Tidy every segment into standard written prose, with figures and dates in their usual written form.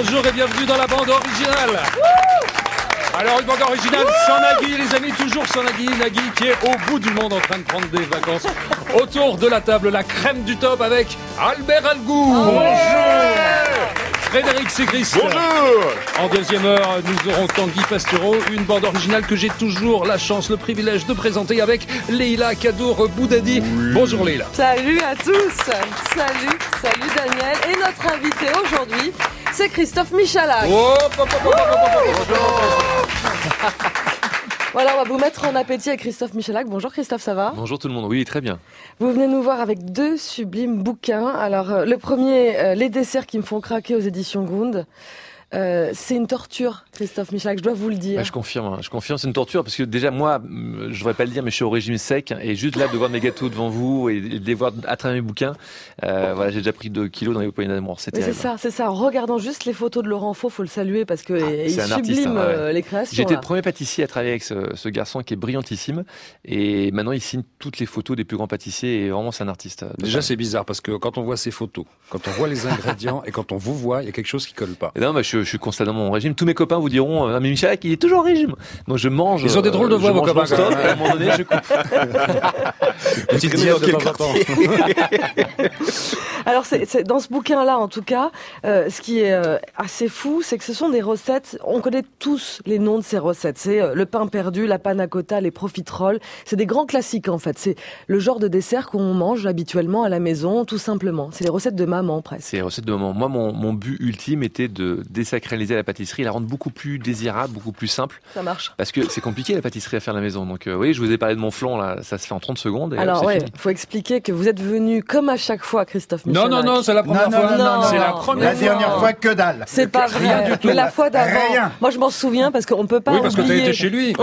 Bonjour et bienvenue dans la bande originale. Alors une bande originale sans Nagui, les amis, toujours sans Nagui qui est au bout du monde en train de prendre des vacances. Autour de la table, la crème du top avec Albert Algou. Bonjour. Frédéric Sigrist. Bonjour. En deuxième heure, nous aurons Tanguy Pastureau, une bande originale que j'ai toujours la chance, le privilège de présenter avec Leïla Kadour Boudadi. Oui. Bonjour Leïla. Salut à tous. Salut Daniel. Et notre invité aujourd'hui, c'est Christophe Michalak. Voilà, on va vous mettre en appétit avec Christophe Michalak. Bonjour Christophe, ça va ? Bonjour tout le monde, oui, très bien. Vous venez nous voir avec 2 sublimes bouquins. Alors, le premier, Les desserts qui me font craquer aux éditions Gund. C'est une torture, Christophe Michalak, je dois vous le dire. Bah, je confirme, c'est une torture parce que déjà moi, je devrais pas le dire, mais je suis au régime sec et juste là de voir mes gâteaux devant vous et de les voir à travers mes bouquins, voilà, j'ai déjà pris 2 kilos dans les poignées d'amour, c'est terrible. C'est ça, en regardant juste les photos de Laurent Faux, faut le saluer parce que il sublime les créations. J'étais le premier pâtissier à travailler avec ce garçon qui est brillantissime et maintenant il signe toutes les photos des plus grands pâtissiers et vraiment c'est un artiste. Déjà c'est bizarre parce que quand on voit ces photos, quand on voit les ingrédients et quand on vous voit, il y a quelque chose qui colle pas. Et non, je suis constamment en régime. Tous mes copains vous diront mais Michalak, il est toujours en régime. Donc je mange. Ils ont des drôles de voix vos copains. Et à un moment donné, je coupe. Petite diète de temps en temps. Alors c'est dans ce bouquin-là, en tout cas, ce qui est assez fou, c'est que ce sont des recettes. On connaît tous les noms de ces recettes. C'est le pain perdu, la panna cotta, les profiteroles. C'est des grands classiques en fait. C'est le genre de dessert qu'on mange habituellement à la maison, tout simplement. C'est les recettes de maman presque. C'est les recettes de maman. Moi, mon but ultime était de désacraliser la pâtisserie, la rendre beaucoup plus désirable, beaucoup plus simple. Ça marche. Parce que c'est compliqué la pâtisserie à faire à la maison. Donc oui, je vous ai parlé de mon flan là, ça se fait en 30 secondes. Et alors il faut expliquer que vous êtes venu comme à chaque fois, Christophe Michalak. Non, c'est la première fois. Non, c'est la première fois. La dernière fois, que dalle. C'est pas vrai. Rien du tout. Mais la fois d'avant. Rien. Moi, je m'en souviens parce qu'on peut pas. Oui, parce que oublier. t'as été chez lui.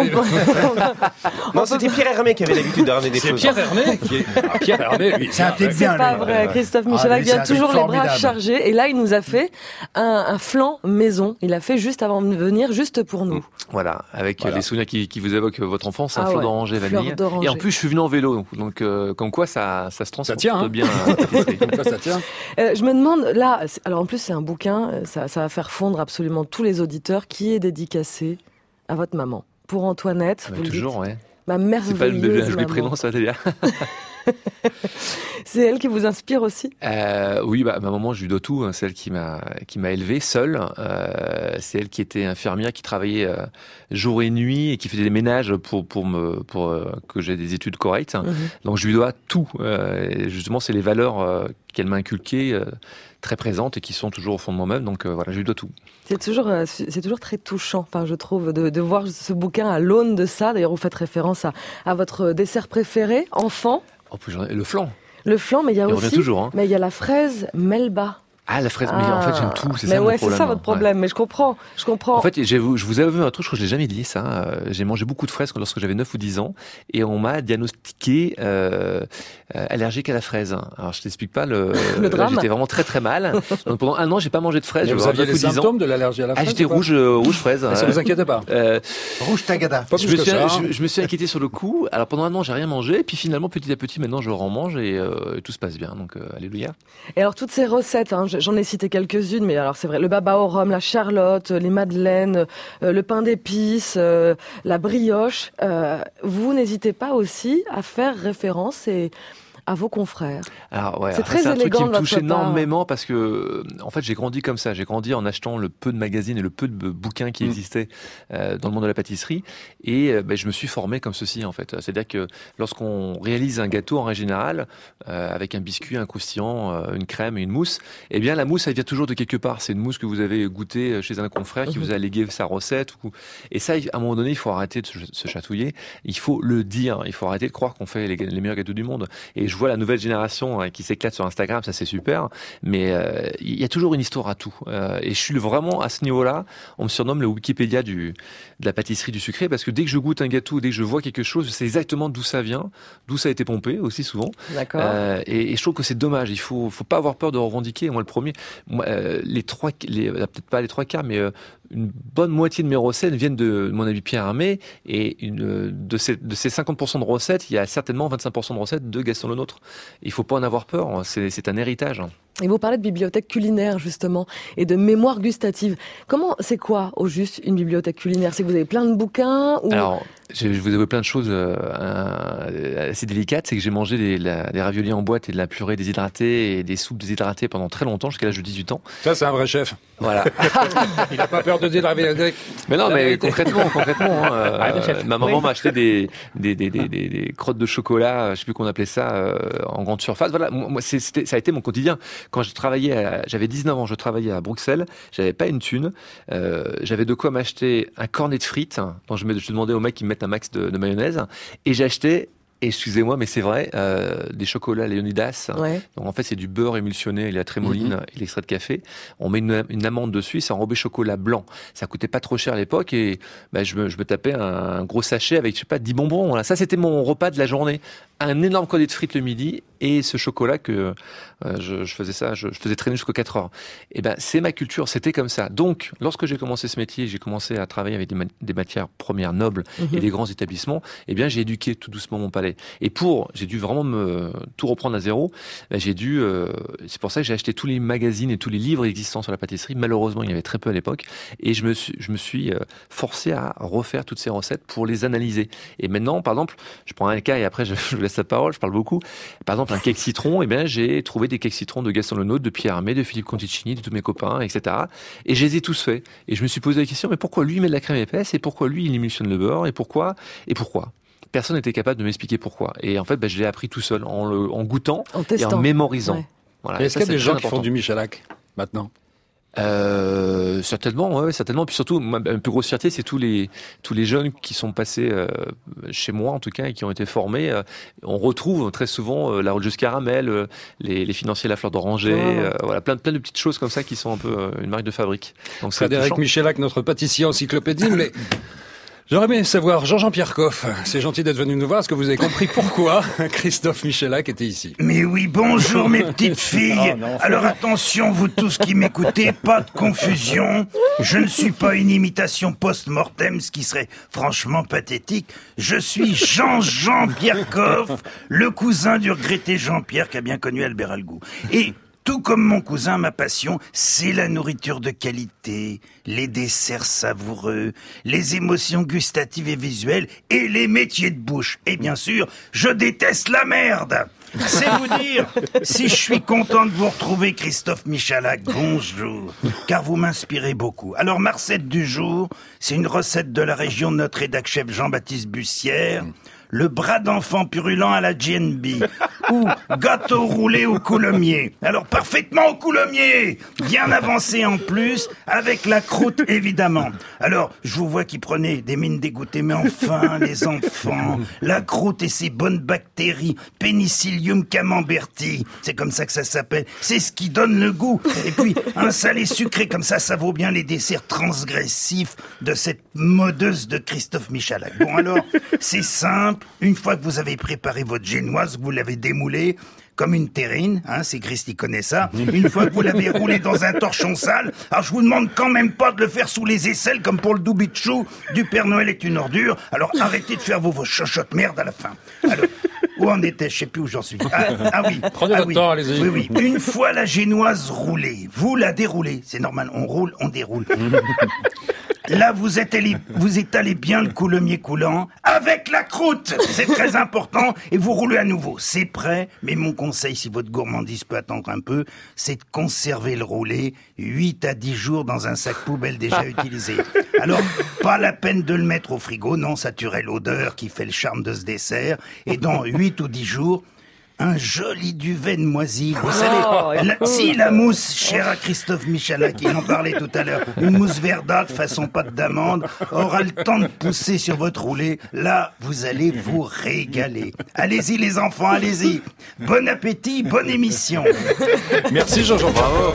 Non, c'était Pierre Hermé qui avait l'habitude de ramener des choses. C'est Pierre Hermé qui est. Pierre Hermé, lui. C'est un type bien. C'est pas vrai. Christophe Michalak vient toujours les bras chargés. Et là, il nous a fait un flan maison. Il a fait juste avant de venir, juste pour nous. Voilà, avec les souvenirs qui vous évoquent votre enfance, un fleur d'oranger vanille. Et en plus, je suis venu en vélo, donc comme quoi ça se transporte ça tient, bien. Comme quoi ça tient. Je me demande là, alors en plus c'est un bouquin, ça va faire fondre absolument tous les auditeurs, qui est dédicacé à votre maman. Pour Antoinette, vous toujours, le dites, ouais. Ma merveilleuse C'est pas le maman. prénom, ça va bien. C'est elle qui vous inspire aussi. Oui, ma maman, je lui dois tout. C'est elle qui m'a élevé seule. C'est elle qui était infirmière, qui travaillait jour et nuit et qui faisait des ménages pour que j'ai des études correctes. Donc je lui dois tout. Et justement, c'est les valeurs qu'elle m'a inculquées, très présentes et qui sont toujours au fond de moi-même. Donc voilà, je lui dois tout. C'est toujours très touchant, enfin, je trouve, de voir ce bouquin à l'aune de ça. D'ailleurs, vous faites référence à votre dessert préféré, enfant. Oh, puis le flan. Le flan, mais il y a aussi, toujours, hein. Mais il y a la fraise Melba. Ah, la fraise, mais en fait j'aime tout, c'est ça mon problème. Mais ouais, c'est ça votre problème, mais je comprends. En fait, je vous avais un truc, je crois que je l'ai jamais dit ça, j'ai mangé beaucoup de fraises lorsque j'avais 9 ou 10 ans, et on m'a diagnostiqué allergique à la fraise. Alors je t'explique pas, le drame. J'étais vraiment très très mal, donc pendant 1 an j'ai pas mangé de fraises. Vous aviez les symptômes de l'allergie à la fraise? Ah, j'étais rouge fraise. Ça vous inquiétait pas? Rouge tagada. Je me suis inquiété sur le coup, alors pendant 1 an j'ai rien mangé, puis finalement petit à petit maintenant je remange et tout se passe bien, donc alléluia. Et alors toutes ces recettes, j'en ai cité quelques-unes, mais alors c'est vrai, le baba au rhum, la charlotte, les madeleines, le pain d'épices, la brioche, vous n'hésitez pas aussi à faire référence à vos confrères. Alors, ouais, c'est très élégant. C'est un truc qui me touche énormément parce que, en fait, j'ai grandi comme ça. J'ai grandi en achetant le peu de magazines et le peu de bouquins qui existaient dans le monde de la pâtisserie. Et je me suis formé comme ceci, en fait. C'est-à-dire que lorsqu'on réalise un gâteau en règle générale, avec un biscuit, un croustillant, une crème et une mousse, eh bien, la mousse, elle vient toujours de quelque part. C'est une mousse que vous avez goûtée chez un confrère qui vous a légué sa recette. Et ça, à un moment donné, il faut arrêter de se chatouiller. Il faut le dire. Il faut arrêter de croire qu'on fait les meilleurs gâteaux du monde. Et je vois la nouvelle génération qui s'éclate sur Instagram, ça c'est super, mais il y a toujours une histoire à tout. Et je suis vraiment à ce niveau-là, on me surnomme le Wikipédia de la pâtisserie du sucré, parce que dès que je goûte un gâteau, dès que je vois quelque chose, je sais exactement d'où ça vient, d'où ça a été pompé aussi souvent. D'accord. Et je trouve que c'est dommage, il faut pas avoir peur de revendiquer. Moi le premier, peut-être pas les 3/4, mais une bonne moitié de mes recettes viennent de mon ami Pierre Hermé, et de ces 50% de recettes, il y a certainement 25% de recettes de Gaston Lenôtre. Il faut pas en avoir peur, c'est un héritage. Et vous parlez de bibliothèque culinaire, justement, et de mémoire gustative. C'est quoi, au juste, une bibliothèque culinaire? C'est que vous avez plein de bouquins ou... Alors, je vous avoue plein de choses assez délicates. C'est que j'ai mangé des raviolis en boîte et de la purée déshydratée et des soupes déshydratées pendant très longtemps, jusqu'à l'âge de 18 ans. Ça, c'est un vrai chef. Voilà. Il n'a pas peur de dire la vérité. Mais non, mais concrètement, ma maman m'a acheté des crottes de chocolat, je sais plus qu'on appelait ça, en grande surface. Voilà, moi, ça a été mon quotidien. Quand je travaillais, j'avais 19 ans, je travaillais à Bruxelles, j'avais pas une thune, j'avais de quoi m'acheter un cornet de frites, dont je demandais au mec qu'il me mette un max de mayonnaise, et j'achetais, excusez-moi, mais c'est vrai, des chocolats Léonidas. Ouais. Donc en fait, c'est du beurre émulsionné, la trémoline et l'extrait de café. On met une amande dessus, c'est enrobé chocolat blanc. Ça coûtait pas trop cher à l'époque et je me tapais un gros sachet avec, je sais pas, 10 bonbons. Voilà. Ça, c'était mon repas de la journée. Un énorme cornet de frites le midi et ce chocolat que je faisais traîner jusqu'aux 4 heures. Et c'est ma culture, c'était comme ça. Donc, lorsque j'ai commencé ce métier, j'ai commencé à travailler avec des matières premières nobles et des grands établissements. J'ai éduqué tout doucement mon palais. Et j'ai dû vraiment tout reprendre à zéro. C'est pour ça que j'ai acheté tous les magazines et tous les livres existants sur la pâtisserie. Malheureusement, il y avait très peu à l'époque. Et je me suis forcé à refaire toutes ces recettes pour les analyser. Et maintenant, par exemple, je prends un cas et après je vous laisse la parole, je parle beaucoup. Par exemple, un cake citron, j'ai trouvé des cakes citrons de Gaston Lenôtre, de Pierre Hermé, de Philippe Conticini, de tous mes copains, etc. Et je les ai tous faits. Et je me suis posé la question, mais pourquoi lui il met de la crème épaisse et pourquoi lui il émulsionne le beurre et pourquoi personne n'était capable de m'expliquer pourquoi. Et en fait, je l'ai appris tout seul, en goûtant et en mémorisant. Ouais. Voilà. Est-ce qu'il y a des gens qui font du Michalak maintenant? Certainement. Puis surtout, ma plus grosse fierté, c'est tous les jeunes qui sont passés chez moi, en tout cas, et qui ont été formés. On retrouve très souvent la roleuse caramel, les financiers La Fleur d'Oranger, voilà, plein de petites choses comme ça qui sont un peu une marque de fabrique. Donc, Frédéric Michalak, notre pâtissier encyclopédie, mais j'aurais aimé savoir, Jean-Pierre Coff, c'est gentil d'être venu nous voir. Est-ce que vous avez compris pourquoi Christophe Michalak était ici? Mais oui, bonjour mes petites filles. Alors attention, vous tous qui m'écoutez, pas de confusion. Je ne suis pas une imitation post-mortem, ce qui serait franchement pathétique. Je suis Jean-Pierre Coff, le cousin du regretté Jean-Pierre qui a bien connu Albert Algou. Et tout comme mon cousin, ma passion, c'est la nourriture de qualité, les desserts savoureux, les émotions gustatives et visuelles et les métiers de bouche. Et bien sûr, je déteste la merde. C'est vous dire si je suis content de vous retrouver, Christophe Michalak. Bonjour, car vous m'inspirez beaucoup. Alors, ma recette du jour, c'est une recette de la région de notre rédac-chef Jean-Baptiste Bussière. Le bras d'enfant purulent à la GNB, ou gâteau roulé au coulommiers. Alors parfaitement au coulommiers, bien avancé en plus, avec la croûte évidemment. Alors je vous vois qui prenez des mines dégoûtées, mais enfin les enfants, la croûte et ses bonnes bactéries, Penicillium camemberti, c'est comme ça que ça s'appelle, c'est ce qui donne le goût. Et puis un salé sucré comme ça vaut bien les desserts transgressifs de cette modeuse de Christophe Michalak. Bon alors, c'est simple. Une fois que vous avez préparé votre génoise, vous l'avez démoulée comme une terrine, c'est Christy connaît ça. Une fois que vous l'avez roulée dans un torchon sale, alors je vous demande quand même pas de le faire sous les aisselles comme pour le doubichou du Père Noël est une ordure. Alors arrêtez de faire vos chochottes merde à la fin. Alors, où en était? Je sais plus où j'en suis. Oui. Prenez votre temps, allez-y. Oui. Une fois la génoise roulée, vous la déroulez. C'est normal, on roule, on déroule. Là, vous étalez bien le coulommiers coulant avec la croûte. C'est très important. Et vous roulez à nouveau. C'est prêt. Mais mon conseil, si votre gourmandise peut attendre un peu, c'est de conserver le roulé 8 à 10 jours dans un sac poubelle déjà utilisé. Alors, pas la peine de le mettre au frigo. Non, ça tuerait l'odeur qui fait le charme de ce dessert. Et dans 8 ou 10 jours, un joli duvet de moisi. Vous savez, la mousse, chère à Christophe Michalak, il en parlait tout à l'heure, une mousse verdâtre façon pâte d'amande, aura le temps de pousser sur votre roulé. Là, vous allez vous régaler. Allez-y les enfants, allez-y. Bon appétit, bonne émission. Merci Jean-Jean, bravo.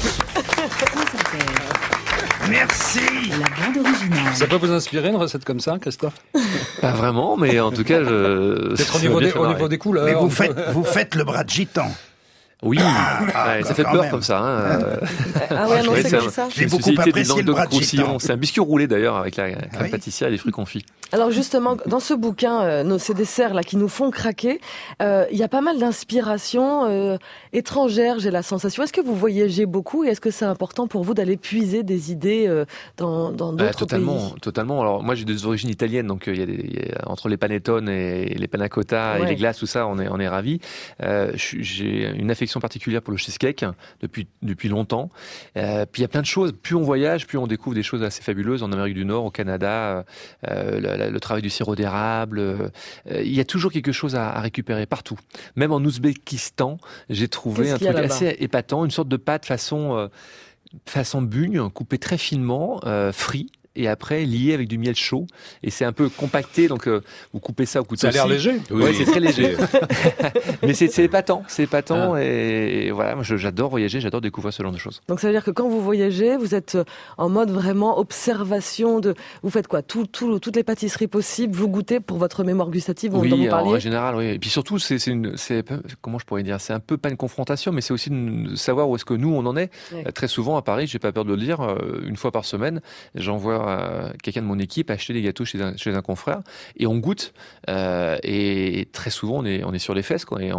Merci. La bande originale. Ça peut vous inspirer une recette comme ça, Christophe? Pas vraiment, mais en tout cas, Peut-être au niveau des couleurs. Mais vous faites le bras de gitan. Oui, ça fait peur comme ça. Ah ouais, non, c'est comme ça. J'ai beaucoup apprécié le bras de Chétan. C'est un biscuit roulé d'ailleurs avec la crème pâtissière et les fruits confits. Alors justement, dans ce bouquin, ces desserts là qui nous font craquer, il y a pas mal d'inspirations étrangères, j'ai la sensation. Est-ce que vous voyagez beaucoup et est-ce que c'est important pour vous d'aller puiser des idées dans d'autres pays? Totalement. Alors moi j'ai des origines italiennes, donc entre les panettone et les panna cotta et les glaces, tout ça, on est ravis. J'ai une affection particulière pour le cheesecake depuis longtemps. Puis il y a plein de choses. Plus on voyage, plus on découvre des choses assez fabuleuses en Amérique du Nord, au Canada. Le travail du sirop d'érable. Il y a toujours quelque chose à récupérer partout. Même en Ouzbékistan, j'ai trouvé un truc assez épatant, une sorte de pâte façon bugne, coupée très finement, frit. Et après lié avec du miel chaud, et c'est un peu compacté, donc vous coupez ça au couteau. Ça a l'air léger. Oui, c'est très léger. Mais c'est épatant, et voilà, moi j'adore voyager, j'adore découvrir ce genre de choses. Donc ça veut dire que quand vous voyagez, vous êtes en mode vraiment observation vous faites quoi, toutes les pâtisseries possibles, vous goûtez pour votre mémoire gustative dont vous parliez. En général, oui. Et puis surtout, comment je pourrais dire, c'est un peu pas une confrontation, mais c'est aussi de savoir où est-ce que nous on en est. Très souvent à Paris, j'ai pas peur de le dire, une fois par semaine, j'envoie quelqu'un de mon équipe acheter des gâteaux chez un confrère et on goûte et très souvent on est sur les fesses quoi. Et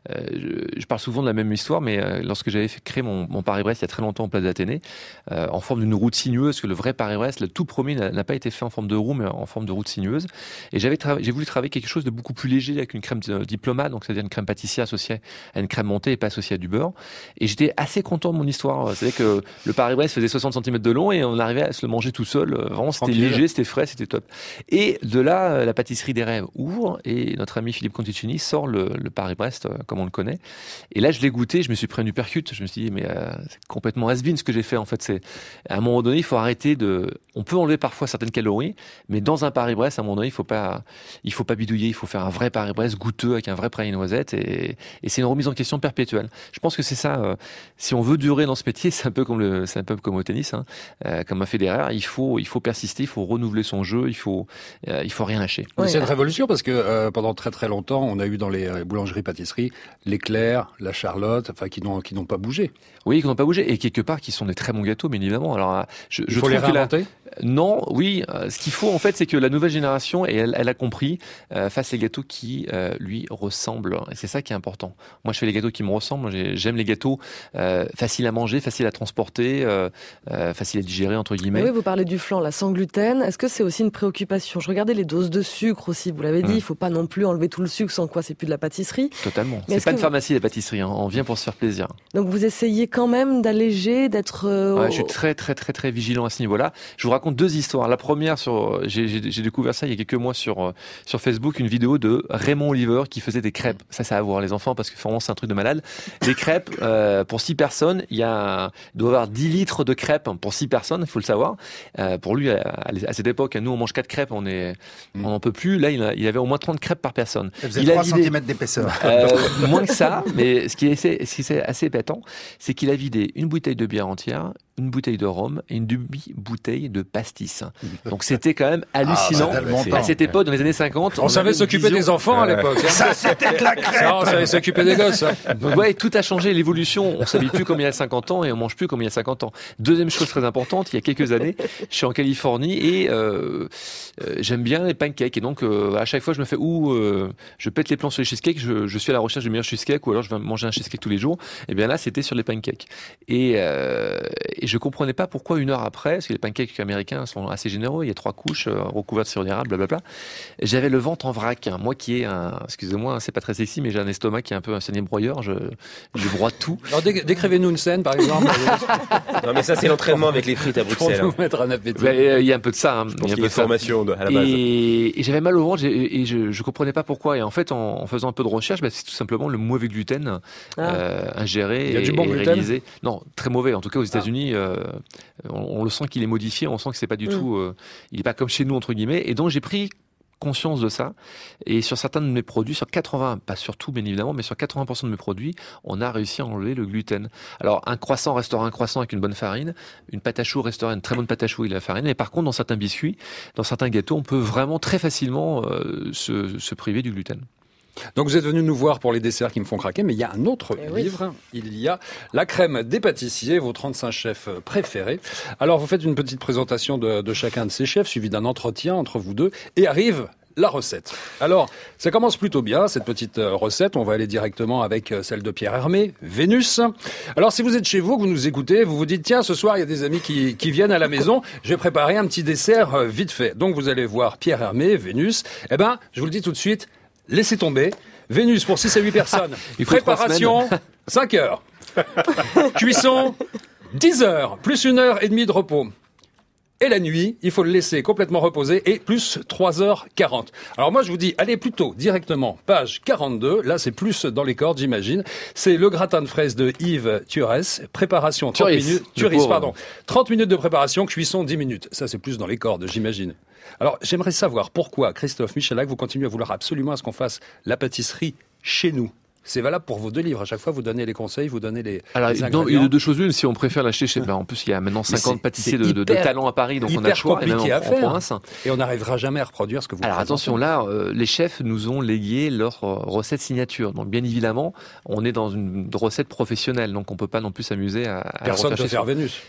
je parle souvent de la même histoire, mais lorsque j'avais créé mon Paris-Brest il y a très longtemps en place d'Athénée, en forme d'une route sinueuse, que le vrai Paris-Brest, le tout premier, n'a pas été fait en forme de roue mais en forme de route sinueuse, et j'ai voulu travailler quelque chose de beaucoup plus léger avec une crème diplomate, donc c'est-à-dire une crème pâtissière associée à une crème montée et pas associée à du beurre, et j'étais assez content de mon histoire. C'est-à-dire que le Paris-Brest faisait 60 cm de long et on arrivait à se le manger tout seul. Vraiment, c'était léger, c'était frais, c'était top. Et de là, la pâtisserie des rêves ouvre et notre ami Philippe Conticini sort le Paris-Brest comme on le connaît. Et là, je l'ai goûté, je me suis pris un uppercut. Je me suis dit, mais c'est complètement has-been ce que j'ai fait. En fait, c'est à un moment donné, il faut arrêter on peut enlever parfois certaines calories, mais dans un Paris-Brest, à un moment donné, il faut pas bidouiller. Il faut faire un vrai Paris-Brest goûteux avec un vrai praliné noisette. Et c'est une remise en question perpétuelle. Je pense que c'est ça. Si on veut durer dans ce métier, c'est un peu comme au tennis, comme un Federer. Il faut persister, il faut renouveler son jeu, il faut rien lâcher. C'est une révolution parce que pendant très très longtemps, on a eu dans les boulangeries-pâtisseries l'éclair, la charlotte, enfin qui n'ont pas bougé. Oui, qui n'ont pas bougé et quelque part qui sont des très bons gâteaux, bien évidemment. Alors, il faut les réinventer. Non, oui. Ce qu'il faut en fait, c'est que la nouvelle génération, et elle a compris, fasse les gâteaux qui lui ressemblent. Et c'est ça qui est important. Moi, je fais les gâteaux qui me ressemblent. J'aime les gâteaux faciles à manger, faciles à transporter, faciles à digérer entre guillemets. Oui, vous parlez du flan, là, sans gluten. Est-ce que c'est aussi une préoccupation? Je regardais les doses de sucre aussi. Vous l'avez dit, il faut pas non plus enlever tout le sucre, sans quoi c'est plus de la pâtisserie. Totalement. C'est pas une pharmacie la pâtisserie. On vient pour se faire plaisir. Donc vous essayez quand même d'alléger, d'être. Je suis très très très très vigilant à ce niveau-là. Je vous raconte deux histoires. La première, j'ai découvert ça il y a quelques mois sur Facebook, une vidéo de Raymond Oliver qui faisait des crêpes. Ça à voir les enfants parce que vraiment c'est un truc de malade. Des crêpes pour 6 personnes. Il doit y avoir 10 litres de crêpes pour 6 personnes. Il faut le savoir. Pour lui, à cette époque, nous on mange 4 crêpes, on n'en peut plus. Là, il avait au moins 30 crêpes par personne. Ça faisait 3 cm d'épaisseur. Moins que ça, mais ce qui est assez épatant, c'est qu'il a vidé une bouteille de bière entière, une bouteille de rhum et une demi-bouteille de pastis. Donc c'était quand même hallucinant. À cette époque, dans les années 50, on savait s'occuper des enfants à l'époque. Ça, c'était de la crêpe. On savait s'occuper des gosses. Donc ouais, tout a changé, l'évolution. On s'habille plus comme il y a 50 ans et on mange plus comme il y a 50 ans. Deuxième chose très importante, il y a quelques années, je suis en Californie et j'aime bien les pancakes. Et donc à chaque fois, je me fais je pète les plans sur les cheesecakes. Je suis à la recherche du meilleur cheesecake ou alors je vais manger un cheesecake tous les jours. Et bien là, c'était sur les pancakes. Et je comprenais pas pourquoi une heure après, parce que les pancakes américains sont assez généreux, il y a 3 couches recouvertes sur d'érable, blablabla. J'avais le ventre en vrac. Moi qui ai excusez-moi, c'est pas très sexy, mais j'ai un estomac qui est un peu un saignée broyeur. Je broie tout. Alors décrivez-nous une scène, par exemple. Non, mais ça c'est l'entraînement avec les frites à Bruxelles. Pour nous mettre un appétit. Il y a un peu de ça. Il y a un peu de formation à la base. Et j'avais mal au ventre et je comprenais pas pourquoi. Et en fait, en faisant un peu de recherche, c'est tout simplement le mauvais gluten ingéré il y a du bon gluten réalisé. Non, très mauvais. En tout cas, aux États-Unis, on le sent qu'il est modifié. On sent que c'est pas du tout. Il est pas comme chez nous entre guillemets. Et donc j'ai pris conscience de ça, et sur certains de mes produits, sur 80, pas sur tout bien évidemment, mais sur 80% de mes produits, on a réussi à enlever le gluten. Alors un croissant restera un croissant avec une bonne farine, une pâte à choux restera une très bonne pâte à choux avec la farine, mais par contre dans certains biscuits, dans certains gâteaux, on peut vraiment très facilement se priver du gluten. Donc vous êtes venu nous voir pour les desserts qui me font craquer, mais il y a un autre livre. Il y a La crème des pâtissiers, vos 35 chefs préférés. Alors vous faites une petite présentation de chacun de ces chefs, suivi d'un entretien entre vous deux, et arrive la recette. Alors, ça commence plutôt bien, cette petite recette. On va aller directement avec celle de Pierre Hermé, Vénus. Alors, si vous êtes chez vous, que vous nous écoutez, vous vous dites, tiens, ce soir, il y a des amis qui viennent à la maison, je vais préparer un petit dessert vite fait. Donc, vous allez voir Pierre Hermé, Vénus. Eh ben, je vous le dis tout de suite, laissez tomber. Vénus pour 6 à 8 personnes. Préparation, 5 heures. Cuisson, 10 heures, plus 1h30 de repos. Et la nuit, il faut le laisser complètement reposer et plus 3h40. Alors moi, je vous dis, allez plutôt directement, page 42. Là, c'est plus dans les cordes, j'imagine. C'est le gratin de fraises de Yves Turès. Préparation 30 minutes. Turis, pardon. 30 minutes de préparation, cuisson 10 minutes. Ça, c'est plus dans les cordes, j'imagine. Alors, j'aimerais savoir pourquoi, Christophe Michalak, vous continuez à vouloir absolument à ce qu'on fasse la pâtisserie chez nous. C'est valable pour vos deux livres. À chaque fois, vous donnez les conseils, vous donnez les ingrédients. Non, il y a deux choses l'une. Si on préfère l'acheter chez... en plus, il y a maintenant 50 pâtissiers de talent à Paris, donc on a le choix. C'est compliqué à faire. Province. Et on n'arrivera jamais à reproduire ce que vous Alors présentez. attention, là, les chefs nous ont légué leur recette signature. Donc bien évidemment, on est dans une recette professionnelle, donc on peut pas non plus s'amuser à Personne ne peut faire Vénus.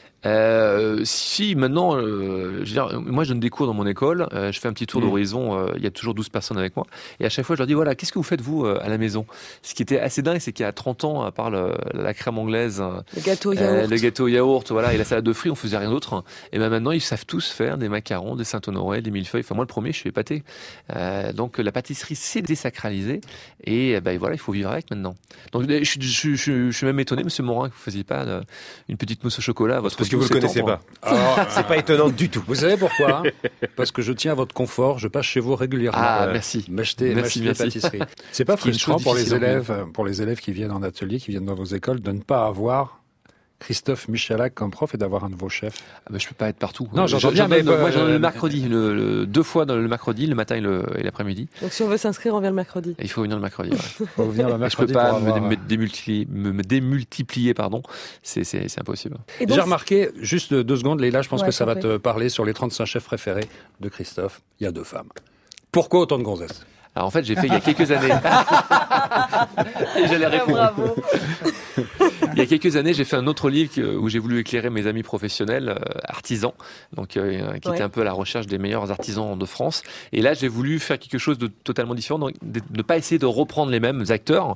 Si maintenant, je veux dire, moi je donne des cours dans mon école, je fais un petit tour d'horizon, il y a toujours 12 personnes avec moi, et à chaque fois je leur dis voilà, qu'est-ce que vous faites vous à la maison? Ce qui était assez dingue, c'est qu'il y a 30 ans, à part la crème anglaise, le gâteau yaourt, voilà, et la salade de fruits, on faisait rien d'autre. Et ben maintenant ils savent tous faire des macarons, des Saint-Honoré, des millefeuilles. Enfin moi le premier, je suis épaté. Donc la pâtisserie s'est désacralisée, et ben voilà, il faut vivre avec maintenant. Donc je suis même étonné, Monsieur Morin, que vous faisiez pas une petite mousse au chocolat à votre parce que vous le connaissez pas. C'est pas étonnant du tout. Vous savez pourquoi? Parce que je tiens à votre confort. Je passe chez vous régulièrement. Ah, merci. M'acheter la pâtisserie. C'est pas frustrant pour les élèves qui viennent en atelier, qui viennent dans vos écoles, de ne pas avoir Christophe Michalak comme prof et d'avoir un de vos chefs. Ah ben, je peux pas être partout. Non, j'entends bien, mais moi j'en ai le mercredi, 2 fois dans le mercredi, le matin et l'après-midi. Donc si on veut s'inscrire, on vient le mercredi. Et il faut venir le mercredi. Ouais. Faut venir le mercredi. Je peux pas me démultiplier, pardon. C'est impossible. Donc, j'ai remarqué, juste 2 secondes, Leïla, je pense que ça va te parler sur les 35 chefs préférés de Christophe. Il y a 2 femmes. Pourquoi autant de gonzesses? Alors en fait, j'ai fait il y a quelques années. Et j'allais répondre. Bravo. Il y a quelques années, j'ai fait un autre livre où j'ai voulu éclairer mes amis professionnels, artisans, donc qui étaient un peu à la recherche des meilleurs artisans de France. Et là, j'ai voulu faire quelque chose de totalement différent, donc de ne pas essayer de reprendre les mêmes acteurs.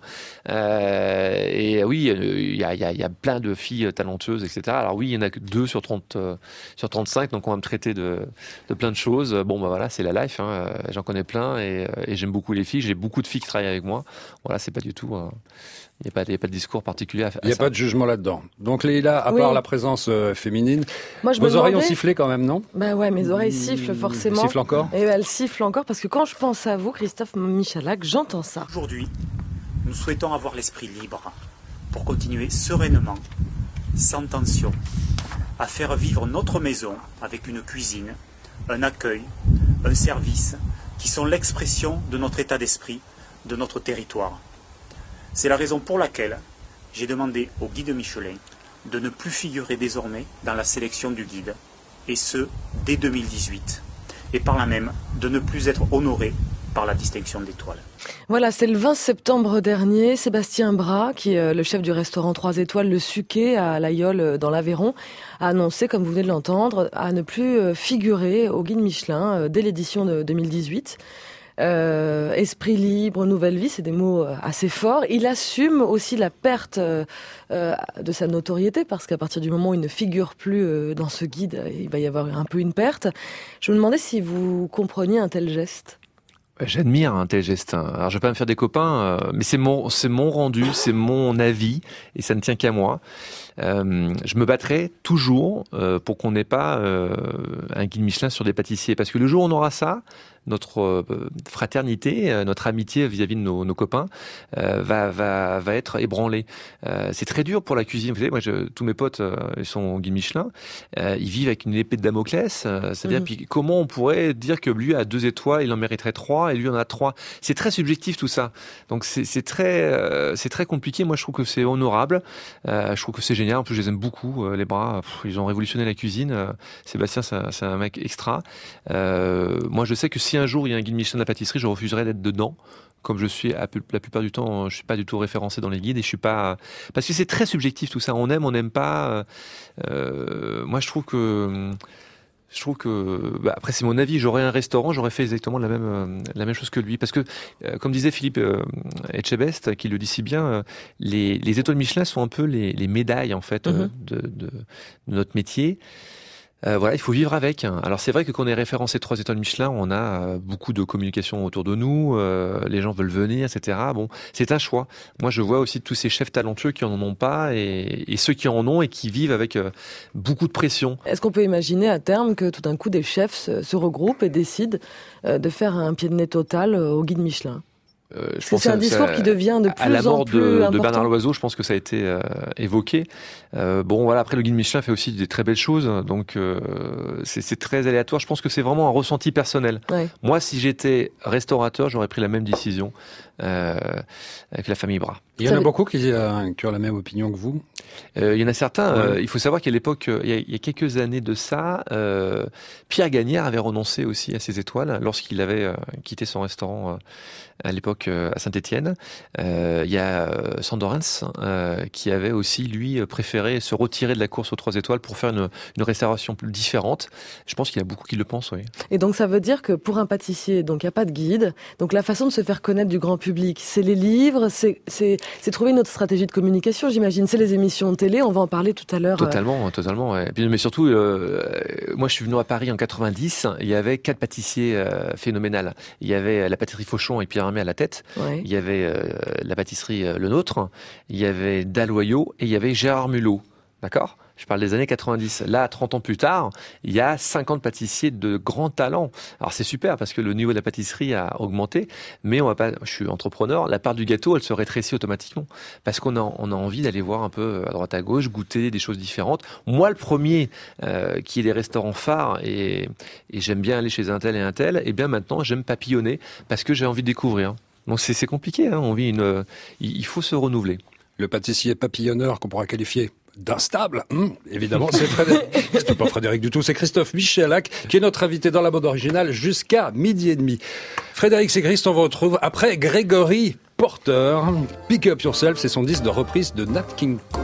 Et oui, il y a plein de filles talentueuses, etc. Alors oui, il y en a que 2 sur 35, donc on va me traiter de plein de choses. Bon, bah voilà, c'est la life. Hein. J'en connais plein et j'aime beaucoup les filles. J'ai beaucoup de filles qui travaillent avec moi. Voilà, c'est pas du tout. Il n'y a pas de discours particulier à ça. Il n'y a pas de jugement là-dedans. Donc Leïla, à part la présence féminine, moi, vos oreilles ont sifflé quand même, non? Bah ouais, mes oreilles sifflent forcément. Elles sifflent encore? Et elles sifflent encore parce que quand je pense à vous, Christophe Michalak, j'entends ça. Aujourd'hui, nous souhaitons avoir l'esprit libre pour continuer sereinement, sans tension, à faire vivre notre maison avec une cuisine, un accueil, un service qui sont l'expression de notre état d'esprit, de notre territoire. C'est la raison pour laquelle j'ai demandé au guide Michelin de ne plus figurer désormais dans la sélection du guide, et ce, dès 2018, et par là même de ne plus être honoré par la distinction d'étoiles. Voilà, c'est le 20 septembre dernier, Sébastien Bras, qui est le chef du restaurant 3 étoiles Le Suquet à l'Aïole dans l'Aveyron, a annoncé, comme vous venez de l'entendre, à ne plus figurer au guide Michelin dès l'édition de 2018. Esprit libre, nouvelle vie, c'est des mots assez forts. Il assume aussi la perte de sa notoriété, parce qu'à partir du moment où il ne figure plus dans ce guide, il va y avoir un peu une perte. Je me demandais si vous compreniez un tel geste. J'admire un tel geste. Alors, je vais pas me faire des copains, mais c'est mon rendu, c'est mon avis, et ça ne tient qu'à moi. Je me battrai toujours pour qu'on n'ait pas un guide Michelin sur des pâtissiers, parce que le jour où on aura ça, notre fraternité, notre amitié vis-à-vis de nos copains va être ébranlée. C'est très dur pour la cuisine. Vous savez, moi, tous mes potes, ils sont guide Michelin. Ils vivent avec une épée de Damoclès. C'est-à-dire, puis comment on pourrait dire que lui a 2 étoiles, il en mériterait 3, et lui en a 3. C'est très subjectif tout ça. Donc c'est très compliqué. Moi, je trouve que c'est honorable. Je trouve que c'est génial. En plus, je les aime beaucoup. Les Bras, ils ont révolutionné la cuisine. Sébastien, c'est un mec extra. Moi, je sais que si si un jour il y a un guide Michelin de la pâtisserie, je refuserais d'être dedans. Comme je suis la plupart du temps, je suis pas du tout référencé dans les guides et je suis pas, parce que c'est très subjectif tout ça. On n'aime pas. Moi, je trouve que après c'est mon avis. J'aurais un restaurant, j'aurais fait exactement la même chose que lui, parce que comme disait Philippe Etchebest, qui le dit si bien, les étoiles Michelin sont un peu les médailles en fait de notre métier. Voilà, il faut vivre avec. Alors c'est vrai que quand on est référencé 3 étoiles Michelin, on a beaucoup de communication autour de nous, les gens veulent venir, etc. Bon, c'est un choix. Moi, je vois aussi tous ces chefs talentueux qui en ont pas et ceux qui en ont et qui vivent avec beaucoup de pression. Est-ce qu'on peut imaginer à terme que tout d'un coup des chefs se regroupent et décident de faire un pied de nez total au guide Michelin ? C'est un discours qui devient de plus en plus important. À la mort de Bernard Loiseau, je pense que ça a été évoqué. Bon, voilà. Après, le guide Michelin fait aussi des très belles choses, donc c'est très aléatoire. Je pense que c'est vraiment un ressenti personnel. Ouais. Moi, si j'étais restaurateur, j'aurais pris la même décision avec la famille Bras. Il y en a beaucoup qui ont la même opinion que vous. Il y en a certains. Il faut savoir qu'à l'époque, il y a quelques années de ça, Pierre Gagnère avait renoncé aussi à ses étoiles lorsqu'il avait quitté son restaurant à l'époque à Saint-Étienne. Il y a Sandorens qui avait aussi lui préféré se retirer de la course aux 3 étoiles pour faire une restauration plus différente. Je pense qu'il y a beaucoup qui le pensent, oui. Et donc ça veut dire que pour un pâtissier, donc il n'y a pas de guide. Donc la façon de se faire connaître du grand public, c'est les livres, c'est trouver notre stratégie de communication, j'imagine. C'est les émissions de télé, on va en parler tout à l'heure. Totalement. Ouais. Mais surtout, moi je suis venu à Paris en 90, il y avait 4 pâtissiers phénoménales. Il y avait la pâtisserie Fauchon et Pierre Hermé à la tête. Ouais. Il y avait la pâtisserie Le Nôtre, il y avait Dalloyau et il y avait Gérard Mulot. D'accord ? Je parle des années 90. Là, 30 ans plus tard, il y a 50 pâtissiers de grand talent. Alors c'est super parce que le niveau de la pâtisserie a augmenté, mais je suis entrepreneur, la part du gâteau, elle se rétrécit automatiquement parce qu'on a envie d'aller voir un peu à droite à gauche, goûter des choses différentes. Moi, le premier qui est des restaurants phares et j'aime bien aller chez un tel et un tel, et bien maintenant j'aime papillonner parce que j'ai envie de découvrir. Donc c'est compliqué, hein. Il faut se renouveler. Le pâtissier papillonneur qu'on pourra qualifier d'instable, évidemment, c'est Frédéric. C'est pas Frédéric du tout, c'est Christophe Michalak qui est notre invité dans la bande originale jusqu'à 12h30. Frédéric Sigrist, on vous retrouve après Grégory Porter. Pick Up Yourself, c'est son disque de reprise de Nat King Cole.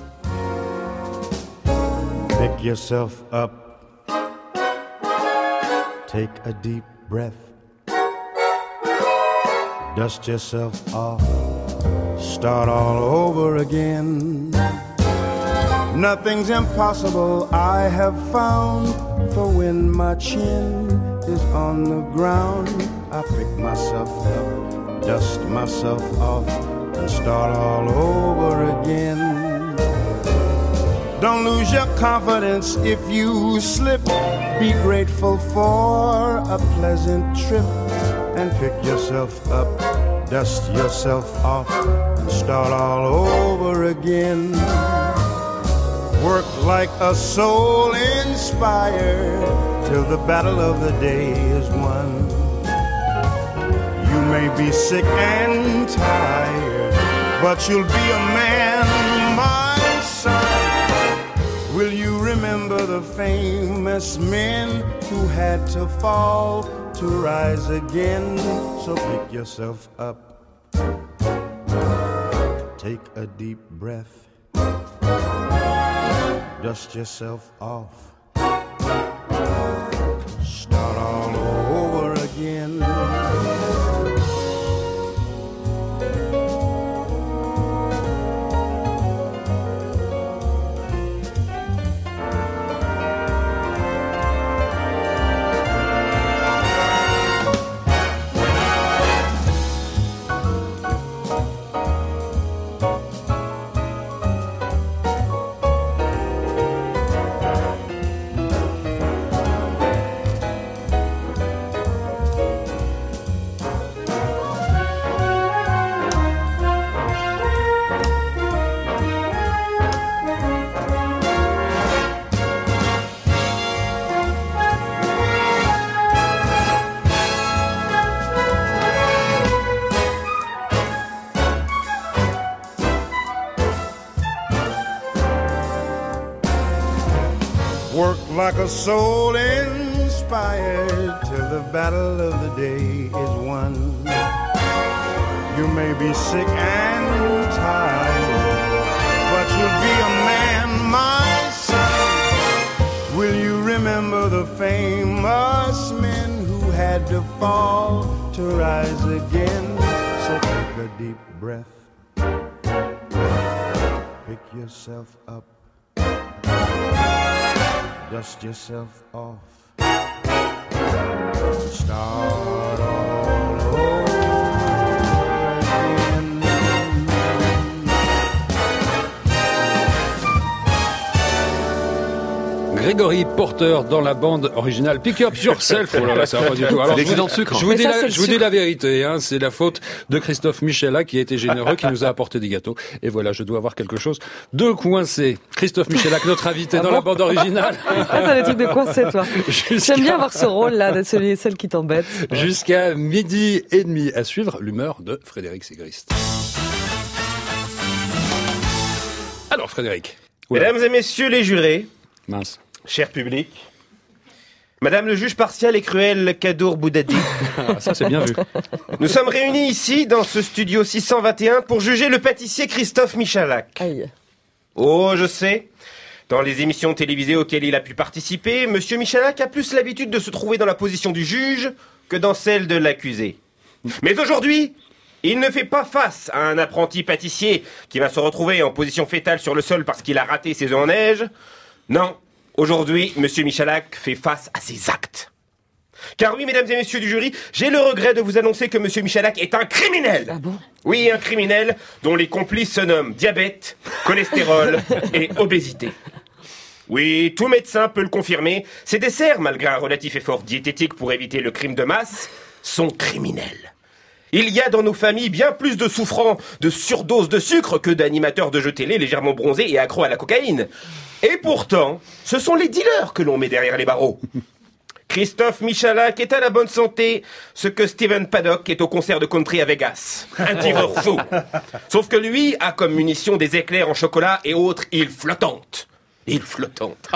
Pick yourself up. Take a deep breath. Dust yourself off. Start all over again. Nothing's impossible, I have found. For when my chin is on the ground, I pick myself up, dust myself off, and start all over again. Don't lose your confidence if you slip. Be grateful for a pleasant trip, and pick yourself up, dust yourself off, and start all over again. Work like a soul inspired till the battle of the day is won. You may be sick and tired, but you'll be a man, my son. Will you remember the famous men who had to fall to rise again? So pick yourself up, take a deep breath, dust yourself off, start all over again. Work like a soul inspired inspired till the battle of the day is won. You may be sick and tired, but you'll be a man, my son. Will you remember the famous men who had to fall to rise again? So take a deep breath, pick yourself up, dust yourself off, start all over again. Gregory Porter dans la bande originale Pick Up Yourself. Oh là là, ça va pas du tout. Alors, l'excédent de sucre. Je vous dis la vérité, hein, c'est la faute de Christophe Michala qui a été généreux, qui nous a apporté des gâteaux. Et voilà, je dois avoir quelque chose de coincé. Christophe Michala, notre invité dans la bande originale. T'as des trucs de coincé, toi. J'aime bien avoir ce rôle-là, d'être celle qui t'embête. Jusqu'à 12h30 à suivre l'humeur de Frédéric Sigrist. Alors, Frédéric. Mesdames et messieurs les jurés, Mince. cher public, Madame le juge partial et cruel Kadour Boudadi, Ça, c'est bien vu. nous sommes réunis ici, dans ce studio 621, pour juger le pâtissier Christophe Michalak. Aïe. Oh, je sais, dans les émissions télévisées auxquelles il a pu participer, Monsieur Michalak a plus l'habitude de se trouver dans la position du juge que dans celle de l'accusé. Mais aujourd'hui, il ne fait pas face à un apprenti pâtissier qui va se retrouver en position fétale sur le sol parce qu'il a raté ses œufs en neige. Non, aujourd'hui, Monsieur Michalak fait face à ses actes. Car oui, mesdames et messieurs du jury, j'ai le regret de vous annoncer que Monsieur Michalak est un criminel. Ah bon ? Oui, un criminel dont les complices se nomment diabète, cholestérol et obésité. Oui, tout médecin peut le confirmer, ces desserts, malgré un relatif effort diététique pour éviter le crime de masse, sont criminels. Il y a dans nos familles bien plus de souffrants de surdose de sucre que d'animateurs de jeux télé légèrement bronzés et accros à la cocaïne. Et pourtant, ce sont les dealers que l'on met derrière les barreaux. Christophe Michalak est à la bonne santé, ce que Steven Paddock est au concert de country à Vegas. Un tireur fou. Sauf que lui a comme munition des éclairs en chocolat et autres îles flottantes. Îles flottantes.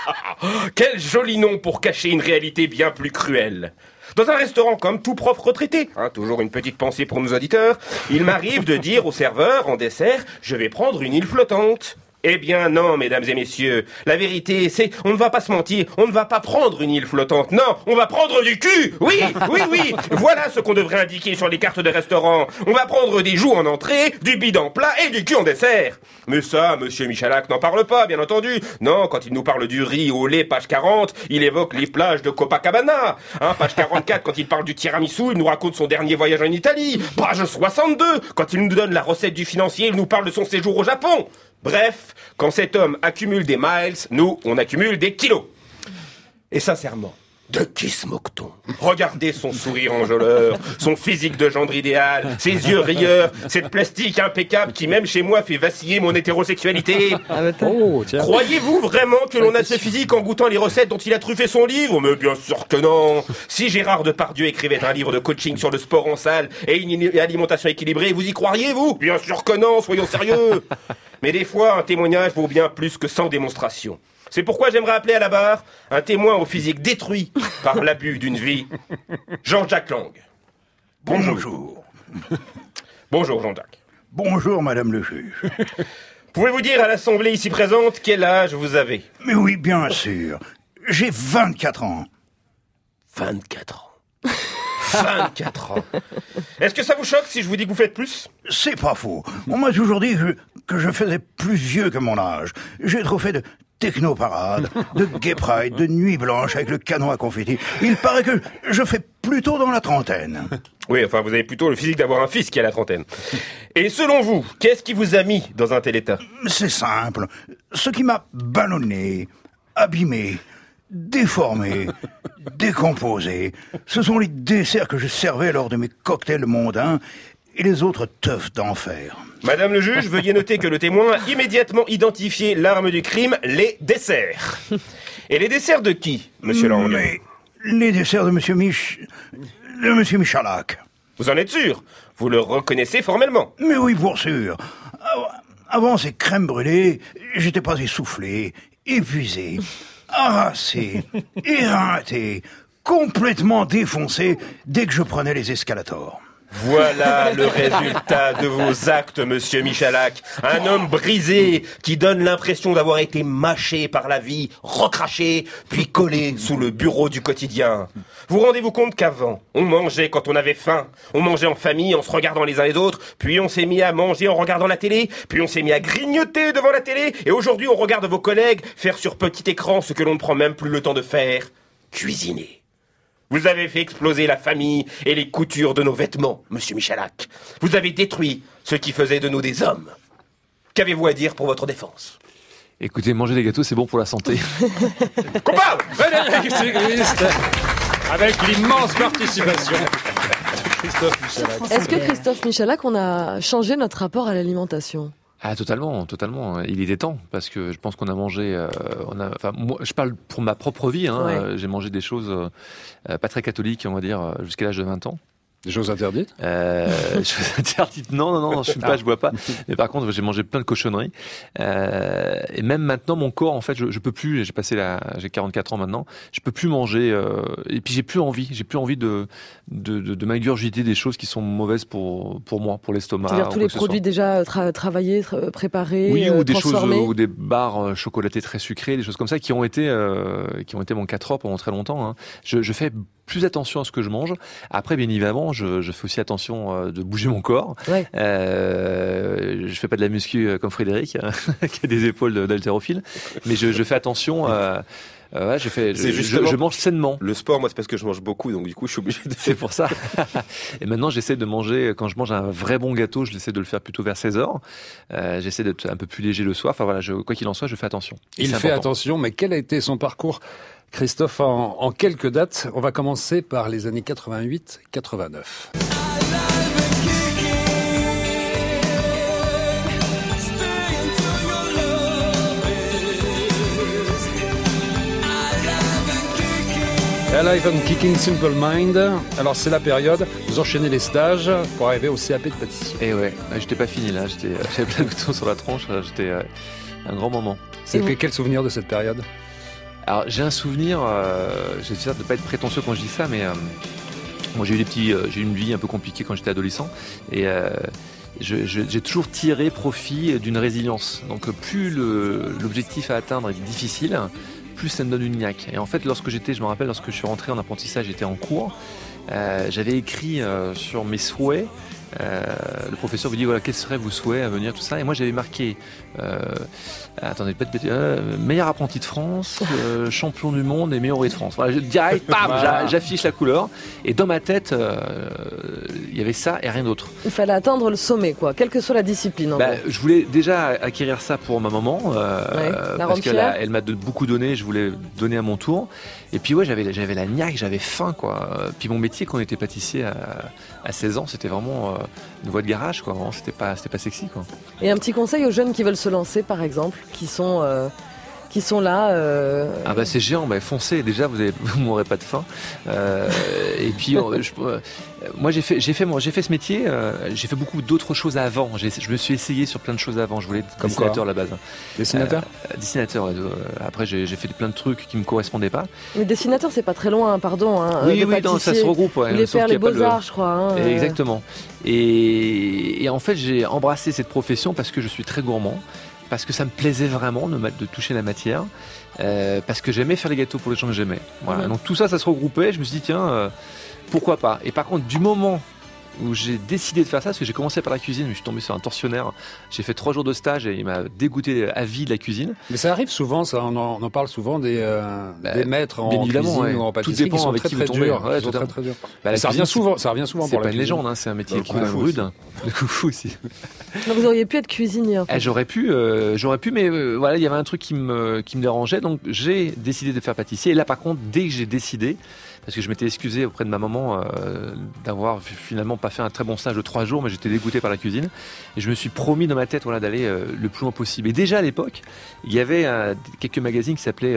Quel joli nom pour cacher une réalité bien plus cruelle. Dans un restaurant comme tout prof retraité, toujours une petite pensée pour nos auditeurs, il m'arrive de dire au serveur, en dessert, je vais prendre une île flottante. Eh bien non, mesdames et messieurs, la vérité c'est, on ne va pas se mentir, on ne va pas prendre une île flottante, non, on va prendre du cul. Oui, voilà ce qu'on devrait indiquer sur les cartes de restaurant. On va prendre des joues en entrée, du bide en plat et du cul en dessert. Mais ça, Monsieur Michalak n'en parle pas, bien entendu. Non, quand il nous parle du riz au lait, page 40, il évoque les plages de Copacabana. Page 44, quand il parle du tiramisu, il nous raconte son dernier voyage en Italie. Page 62, quand il nous donne la recette du financier, il nous parle de son séjour au Japon. Bref, quand cet homme accumule des miles, nous, on accumule des kilos. Et sincèrement, de qui se moque-t-on ? Regardez son sourire enjôleur, son physique de gendre idéal, ses yeux rieurs, cette plastique impeccable qui, même chez moi, fait vaciller mon hétérosexualité. Oh, tiens. Croyez-vous vraiment que l'on a ce physique en goûtant les recettes dont il a truffé son livre ? Mais bien sûr que non. Si Gérard Depardieu écrivait un livre de coaching sur le sport en salle et une alimentation équilibrée, vous y croiriez, vous ? Bien sûr que non, soyons sérieux. Mais des fois, un témoignage vaut bien plus que 100 démonstrations. C'est pourquoi j'aimerais appeler à la barre un témoin au physique détruit par l'abus d'une vie, Jean-Jacques Lang. Bonjour. Bonjour Jean-Jacques. Bonjour, madame le juge. Pouvez-vous dire à l'Assemblée ici présente quel âge vous avez ? Mais oui, bien sûr. J'ai 24 ans. 24 ans. 24 ans. Est-ce que ça vous choque si je vous dis que vous faites plus ? C'est pas faux. On m'a toujours dit que je faisais plus vieux que mon âge. J'ai trop fait de technoparade, de gay pride, de nuit blanche avec le canon à confetti. Il paraît que je fais plutôt dans la trentaine. Oui, enfin, vous avez plutôt le physique d'avoir un fils qui a la trentaine. Et selon vous, qu'est-ce qui vous a mis dans un tel état ? C'est simple. Ce qui m'a ballonné, abîmé, déformé, décomposé, ce sont les desserts que je servais lors de mes cocktails mondains et les autres teufs d'enfer. Madame le juge, veuillez noter que le témoin a immédiatement identifié l'arme du crime, les desserts. Et les desserts de qui, monsieur Lang ? Mais les desserts de monsieur Michalak. Vous en êtes sûr ? Vous le reconnaissez formellement ? Mais oui, pour sûr. Avant ces crèmes brûlées, j'étais pas essoufflé, épuisé, harassé, éreinté, complètement défoncé dès que je prenais les escalators. Voilà le résultat de vos actes, monsieur Michalak. Un homme brisé qui donne l'impression d'avoir été mâché par la vie, recraché, puis collé sous le bureau du quotidien. Vous rendez-vous compte qu'avant, on mangeait quand on avait faim, on mangeait en famille en se regardant les uns les autres, puis on s'est mis à manger en regardant la télé, puis on s'est mis à grignoter devant la télé, et aujourd'hui on regarde vos collègues faire sur petit écran ce que l'on ne prend même plus le temps de faire, cuisiner. Vous avez fait exploser la famille et les coutures de nos vêtements, monsieur Michalak. Vous avez détruit ce qui faisait de nous des hommes. Qu'avez-vous à dire pour votre défense ? Écoutez, manger des gâteaux, c'est bon pour la santé. Coupable ! Frédéric Sigrist, avec l'immense participation de Christophe Michalak. Est-ce que Christophe Michalak, on a changé notre rapport à l'alimentation ? Ah, totalement. Il était temps, parce que je pense qu'on a mangé... moi, je parle pour ma propre vie. Ouais. J'ai mangé des choses pas très catholiques, on va dire, jusqu'à l'âge de 20 ans. Des choses interdites ? Choses interdites, non, je fume pas, je bois pas. Mais par contre, j'ai mangé plein de cochonneries. Et même maintenant, mon corps, en fait, je peux plus. J'ai 44 ans maintenant. Je peux plus manger. Et puis j'ai plus envie de m'ingurgiter des choses qui sont mauvaises pour moi, pour l'estomac. C'est-à-dire tous les produits déjà travaillés, préparés, oui, ou des transformés. choses, ou des barres chocolatées très sucrées, des choses comme ça qui ont été mon 4 heures pendant très longtemps. Hein. Je fais plus attention à ce que je mange. Après, bien évidemment, je fais aussi attention de bouger mon corps. Ouais. Je fais pas de la muscu comme Frédéric, qui a des épaules d'haltérophile, mais je fais attention. Je mange sainement. Le sport, moi, c'est parce que je mange beaucoup, donc du coup, je suis obligé de... C'est pour ça. Et maintenant, j'essaie de manger, quand je mange un vrai bon gâteau, j'essaie de le faire plutôt vers 16h. J'essaie d'être un peu plus léger le soir. Enfin voilà, quoi qu'il en soit, je fais attention. Il fait attention, mais quel a été son parcours, Christophe, en quelques dates? On va commencer par les années 88-89. Alive and Kicking Simple Mind. Alors c'est la période, vous enchaînez les stages pour arriver au CAP de pâtissier. Et ouais, j'étais pas fini là, j'avais plein de boutons sur la tronche, j'étais un grand moment. Quel souvenir de cette période? Alors j'ai un souvenir, j'essaie de pas être prétentieux quand je dis ça, mais moi j'ai eu une vie un peu compliquée quand j'étais adolescent et j'ai toujours tiré profit d'une résilience. Donc plus l'objectif à atteindre est difficile, plus ça me donne une niaque. Et en fait, lorsque je me rappelle, lorsque je suis rentré en apprentissage, j'étais en cours, j'avais écrit sur mes souhaits. Le professeur vous dit voilà, quels seraient vos souhaits à venir, tout ça. Et moi j'avais marqué meilleur apprenti de France, champion du monde et meilleur ouvrier de France. Voilà, direct, bam, j'affiche la couleur. Et dans ma tête, il y avait ça et rien d'autre. Il fallait atteindre le sommet, quoi, quelle que soit la discipline. Je voulais déjà acquérir ça pour ma maman, parce qu'elle m'a beaucoup donné, je voulais donner à mon tour. Et puis ouais, j'avais la niaque, j'avais faim, quoi. Puis mon métier quand on était pâtissier à 16 ans, c'était vraiment une voie de garage, quoi. Vraiment, c'était pas sexy, quoi. Et un petit conseil aux jeunes qui veulent se lancer, par exemple, qui sont là. Ah bah c'est géant, foncez. Déjà vous mourrez pas de faim. Et puis moi j'ai fait ce métier. J'ai fait beaucoup d'autres choses avant. Je me suis essayé sur plein de choses avant. Je voulais être dessinateur à la base. Dessinateur. Dessinateur. Après j'ai fait plein de trucs qui me correspondaient pas. Mais dessinateur c'est pas très loin, pardon. Oui, non, ça se regroupe. Ouais, les Beaux-Arts, je crois. Exactement. Et en fait j'ai embrassé cette profession parce que je suis très gourmand. Parce que ça me plaisait vraiment de toucher la matière, parce que j'aimais faire les gâteaux pour les gens que j'aimais. Voilà. Donc tout ça se regroupait, je me suis dit tiens, pourquoi pas. Et par contre, du moment où j'ai décidé de faire ça, parce que j'ai commencé par la cuisine, je suis tombé sur un tortionnaire, j'ai fait 3 jours de stage et il m'a dégoûté à vie de la cuisine. Mais ça arrive souvent, ça, on en parle souvent des maîtres en cuisine ou en pâtisserie qui sont très très durs. Très durs. Ça revient souvent pour la cuisine. C'est pas une légende, c'est un métier qui est même rude. Le kung fu aussi. Donc vous auriez pu être cuisinier. En fait. J'aurais pu, mais voilà, il y avait un truc qui me dérangeait, donc j'ai décidé de faire pâtissier. Et là, par contre, dès que j'ai décidé, parce que je m'étais excusé auprès de ma maman d'avoir finalement pas fait un très bon stage de 3 jours, mais j'étais dégoûté par la cuisine. Et je me suis promis dans ma tête d'aller le plus loin possible. Et déjà à l'époque, il y avait quelques magazines qui s'appelaient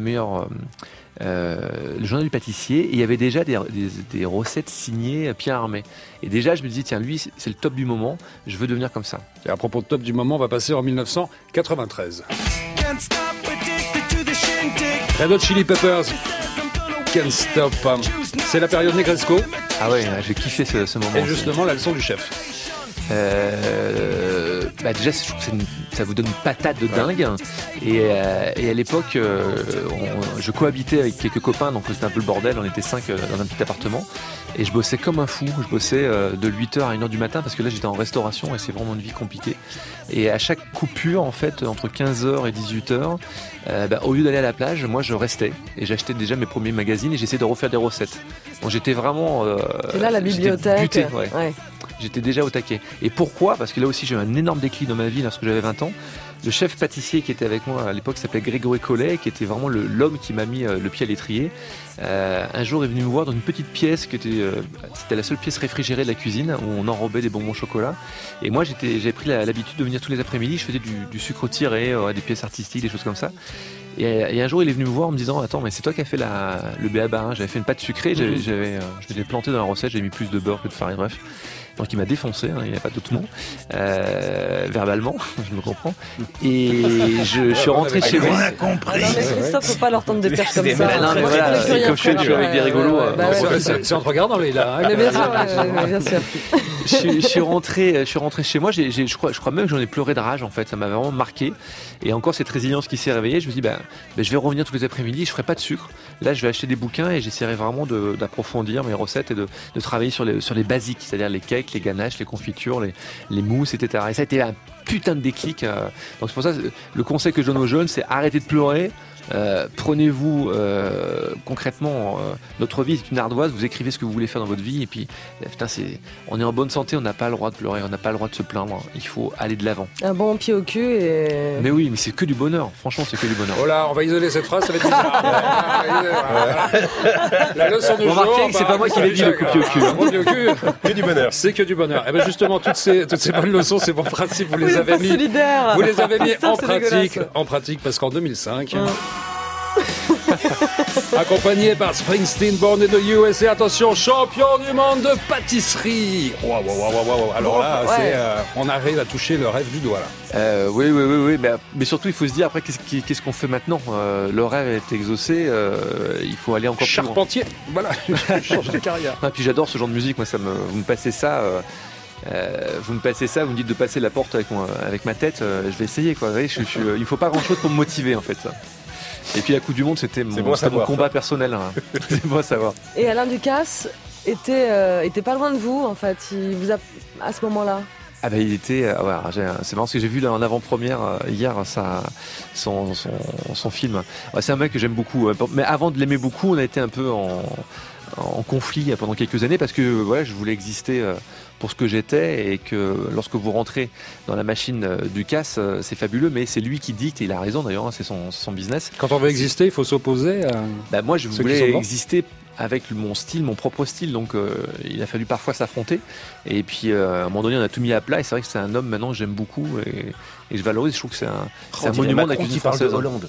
le journal du pâtissier, et il y avait déjà des recettes signées Pierre Armé. Et déjà je me disais tiens, lui c'est le top du moment, je veux devenir comme ça. Et à propos de top du moment, on va passer en 1993. Red Hot Chili Peppers. Can't Stop. C'est la période Negresco. Ah ouais, j'ai kiffé ce moment. Et justement, la leçon du chef. Déjà, je trouve que ça vous donne une patate de dingue. Et à l'époque, je cohabitais avec quelques copains, donc c'était un peu le bordel. On était 5 dans un petit appartement. Et je bossais comme un fou. Je bossais de 8h à 1h du matin parce que là, j'étais en restauration et c'est vraiment une vie compliquée. Et à chaque coupure, en fait, entre 15h et 18h, au lieu d'aller à la plage, moi, je restais. Et j'achetais déjà mes premiers magazines et j'essayais de refaire des recettes. Donc j'étais vraiment... et là, la bibliothèque. Buté, ouais. J'étais déjà au taquet. Et pourquoi ? Parce que là aussi, j'ai eu un énorme déclic dans ma vie lorsque j'avais 20 ans. Le chef pâtissier qui était avec moi à l'époque s'appelait Grégory Collet, qui était vraiment l'homme qui m'a mis le pied à l'étrier. Un jour, il est venu me voir dans une petite pièce qui était, c'était la seule pièce réfrigérée de la cuisine où on enrobait des bonbons au chocolat. Et moi, j'avais pris l'habitude de venir tous les après-midi. Je faisais du sucre tiré, des pièces artistiques, des choses comme ça. Et un jour, il est venu me voir en me disant « Attends, mais c'est toi qui as fait le b.a.-ba, hein. J'avais fait une pâte sucrée, je m'étais planté dans la recette, j'avais mis plus de beurre que de farine, bref. » Donc il m'a défoncé, il n'y a pas d'autre mot, verbalement, je me comprends. Et je suis rentré chez moi. On a compris. Non, mais Christophe, faut pas leur tendre des perches comme ça. Non, mais voilà, comme je suis avec des rigolos. C'est en te regardant, mais là. Mais bien sûr, bien sûr. Je suis rentré chez moi, je crois même que j'en ai pleuré de rage en fait, ça m'a vraiment marqué. Et encore cette résilience qui s'est réveillée, je me suis dit je vais revenir tous les après-midi, je ferai pas de sucre. Là, je vais acheter des bouquins et j'essaierai vraiment d'approfondir mes recettes et de travailler sur les basiques, c'est-à-dire les cakes, les ganaches, les confitures, les mousses, etc. Et ça a été un putain de déclic. Donc c'est pour ça, le conseil que je donne aux jeunes, c'est arrêtez de pleurer. Prenez-vous concrètement notre vie est une ardoise, vous écrivez ce que vous voulez faire dans votre vie et puis on est en bonne santé, on n'a pas le droit de pleurer, on n'a pas le droit de se plaindre, il faut aller de l'avant. Un bon pied au cul et... Mais oui, mais c'est que du bonheur, franchement c'est que du bonheur. Oh là, on va isoler cette phrase, ça va être bizarre. La leçon du jour... Remarquez que c'est pas moi qui l'ai dit, le coup de pied au cul. Que du bonheur. C'est que du bonheur. Et bien justement, toutes ces bonnes leçons, c'est bon principe, vous les avez mis en pratique parce qu'en 2005... Accompagné par Springsteen, Born in the USA, attention, champion du monde de pâtisserie. Wow. Alors là, on arrive à toucher le rêve du doigt là. Oui. Mais surtout, il faut se dire après qu'est-ce qu'on fait maintenant. Le rêve est exaucé, il faut aller encore Charpentier. plus loin. Voilà, change de carrière. Et puis j'adore ce genre de musique. Moi, vous me passez ça. Vous me me dites de passer la porte avec ma tête. Je vais essayer quoi. Vous voyez, il faut pas grand-chose pour me motiver en fait. Et puis la Coupe du Monde, c'était mon combat personnel. Hein. C'est bon à savoir. Et Alain Ducasse était pas loin de vous, en fait. Il vous a à ce moment-là. Ah il était. C'est marrant parce que j'ai vu en avant-première hier son film. C'est un mec que j'aime beaucoup. Mais avant de l'aimer beaucoup, on a été un peu en conflit pendant quelques années parce que je voulais exister pour ce que j'étais et que lorsque vous rentrez dans la machine Ducasse, c'est fabuleux, mais c'est lui qui dicte et il a raison d'ailleurs, c'est son business. Quand on veut exister, il faut s'opposer à... Moi, je voulais exister avec mon style, mon propre style, donc il a fallu parfois s'affronter. Et puis à un moment donné, on a tout mis à plat et c'est vrai que c'est un homme maintenant que j'aime beaucoup et je valorise. Je trouve que c'est un monument de la cuisine française. Hollande.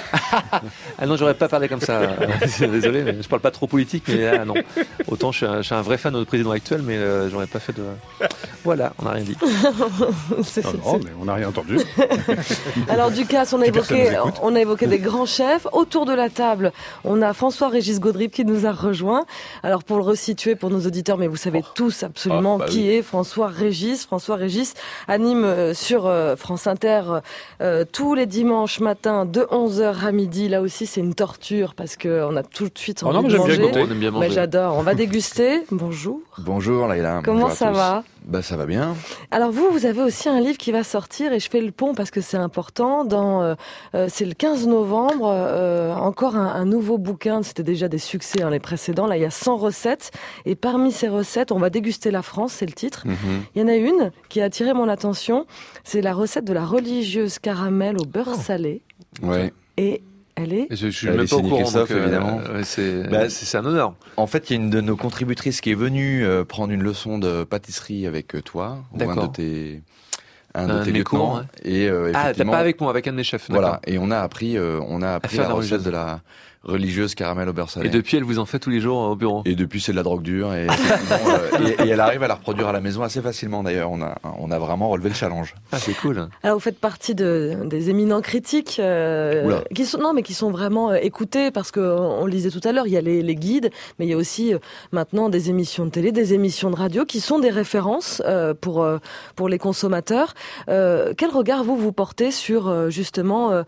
Ah non, j'aurais pas parlé comme ça. Désolé, mais je parle pas trop politique, mais non. Autant je suis un vrai fan de notre président actuel, mais j'aurais pas fait de. Voilà, on n'a rien dit. Non, mais on n'a rien entendu. Alors Ducasse, on a évoqué des grands chefs. Autour de la table, on a François-Régis Gaudry qui nous a rejoint. Alors pour le resituer pour nos auditeurs, mais vous savez tous absolument qui est François-Régis. François-Régis anime sur France Inter tous les dimanches matins de 11h à midi. Là aussi, c'est une torture parce qu'on a tout de suite envie de manger. On aime bien manger. Mais j'adore. On va déguster. Bonjour. Bonjour Laïla. Comment ça va ? Ça va bien. Alors vous avez aussi un livre qui va sortir et je fais le pont parce que c'est important. C'est le 15 novembre, encore un nouveau bouquin. C'était déjà des succès les précédents. Là, il y a 100 recettes et parmi ces recettes, on va déguster la France, c'est le titre. Il y en a une qui a attiré mon attention. C'est la recette de la religieuse caramel au beurre salé. Ouais. Et elle est... Je suis même pas au courant, donc, évidemment. C'est un honneur. En fait, il y a une de nos contributrices qui est venue prendre une leçon de pâtisserie avec toi, ou un de tes lieutenants. Ouais. Et t'as pas avec moi, avec un de mes chefs. Voilà. Et on a appris la recette de religieuse caramel au beurre salé. Et depuis, elle vous en fait tous les jours au bureau. Et depuis, c'est de la drogue dure. Et elle arrive à la reproduire à la maison assez facilement d'ailleurs. On a vraiment relevé le challenge. Ah, c'est cool. Alors vous faites partie des éminents critiques qui sont vraiment écoutés parce que on le disait tout à l'heure, il y a les guides, mais il y a aussi maintenant des émissions de télé, des émissions de radio qui sont des références pour les consommateurs. Quel regard vous portez sur justement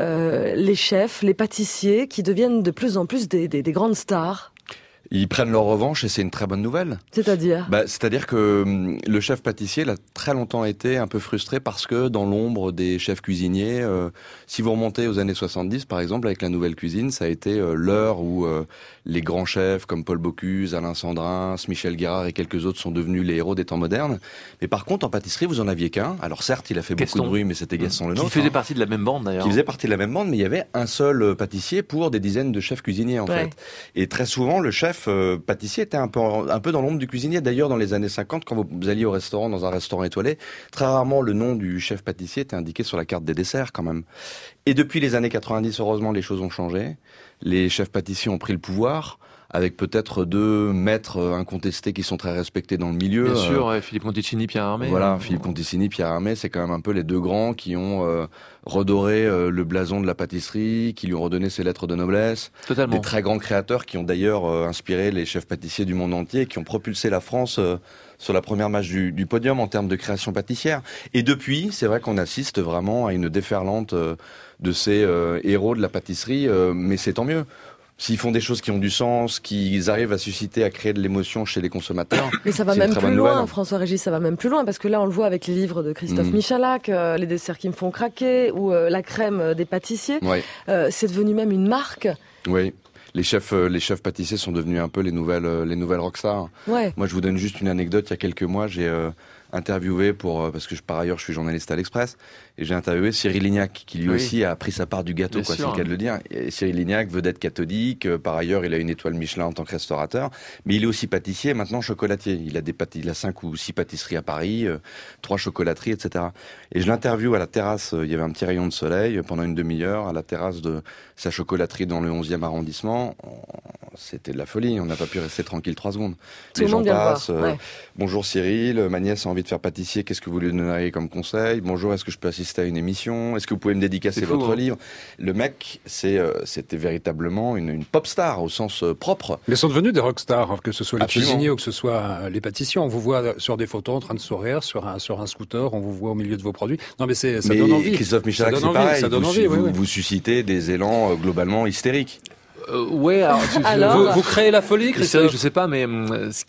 les chefs, les pâtissiers qui deviennent de plus en plus des grandes stars? Ils prennent leur revanche et c'est une très bonne nouvelle. C'est-à-dire C'est-à-dire que le chef pâtissier, il a très longtemps été un peu frustré parce que dans l'ombre des chefs cuisiniers, si vous remontez aux années 70 par exemple, avec la nouvelle cuisine, ça a été l'heure où les grands chefs comme Paul Bocuse, Alain Sandrin, Michel Guérard et quelques autres sont devenus les héros des temps modernes. Mais par contre, en pâtisserie, vous en aviez qu'un. Alors certes, il a fait beaucoup de bruit, mais c'était Gaston Lenôtre. Qui faisait partie de la même bande d'ailleurs. Qui faisait partie de la même bande, mais il y avait un seul pâtissier pour des dizaines de chefs cuisiniers en fait. Et très souvent, le chef pâtissier était un peu dans l'ombre du cuisinier. D'ailleurs, dans les années 50, quand vous alliez au restaurant, dans un restaurant étoilé, très rarement le nom du chef pâtissier était indiqué sur la carte des desserts quand même. Et depuis les années 90, heureusement, les choses ont changé. Les chefs pâtissiers ont pris le pouvoir, avec peut-être 2 maîtres incontestés qui sont très respectés dans le milieu. Bien sûr, Philippe Conticini, Pierre Hermé. Voilà, Philippe Conticini, Pierre Hermé, c'est quand même un peu les 2 grands qui ont redoré le blason de la pâtisserie, qui lui ont redonné ses lettres de noblesse. Totalement. Des très grands créateurs qui ont d'ailleurs inspiré les chefs pâtissiers du monde entier, qui ont propulsé la France sur la première marche du podium en termes de création pâtissière. Et depuis, c'est vrai qu'on assiste vraiment à une déferlante de ces héros de la pâtisserie, mais c'est tant mieux. S'ils font des choses qui ont du sens, qu'ils arrivent à susciter, à créer de l'émotion chez les consommateurs. Mais ça va même plus loin, François-Régis, ça va même plus loin, parce que là, on le voit avec les livres de Christophe Michalak, les desserts qui me font craquer, ou la crème des pâtissiers. Ouais. C'est devenu même une marque. Oui. Les chefs pâtissiers sont devenus un peu les nouvelles rockstars. Ouais. Moi, je vous donne juste une anecdote. Il y a quelques mois, j'ai interviewé parce que par ailleurs je suis journaliste à l'Express, et j'ai interviewé Cyril Lignac qui lui aussi a pris sa part du gâteau, c'est le cas de le dire. Et Cyril Lignac, vedette catholique, par ailleurs il a une étoile Michelin en tant que restaurateur, mais il est aussi pâtissier, maintenant chocolatier. Il a 5 ou 6 pâtisseries à Paris, 3 chocolateries, etc. Et je l'interviewe à la terrasse, il y avait un petit rayon de soleil pendant une demi-heure à la terrasse de sa chocolaterie dans le 11e arrondissement. C'était de la folie, on n'a pas pu rester tranquille 3 secondes. Les gens passent. Bonjour Cyril, ma nièce a envie de faire pâtissier, qu'est-ce que vous lui donneriez comme conseil? Bonjour, est-ce que je peux assister à une émission? Est-ce que vous pouvez me dédicacer votre livre? Le mec, c'était véritablement une pop star au sens propre. Ils sont devenus des rockstars, que ce soit les Absolument. cuisiniers ou que ce soit les pâtissiers. On vous voit sur des photos en train de sourire sur un scooter, on vous voit au milieu de vos produits. Non mais ça donne envie. Christophe Michalak, c'est pareil, vous suscitez des élans globalement hystériques. Ouais, alors, vous créez la folie, Christophe? Je sais pas, mais ce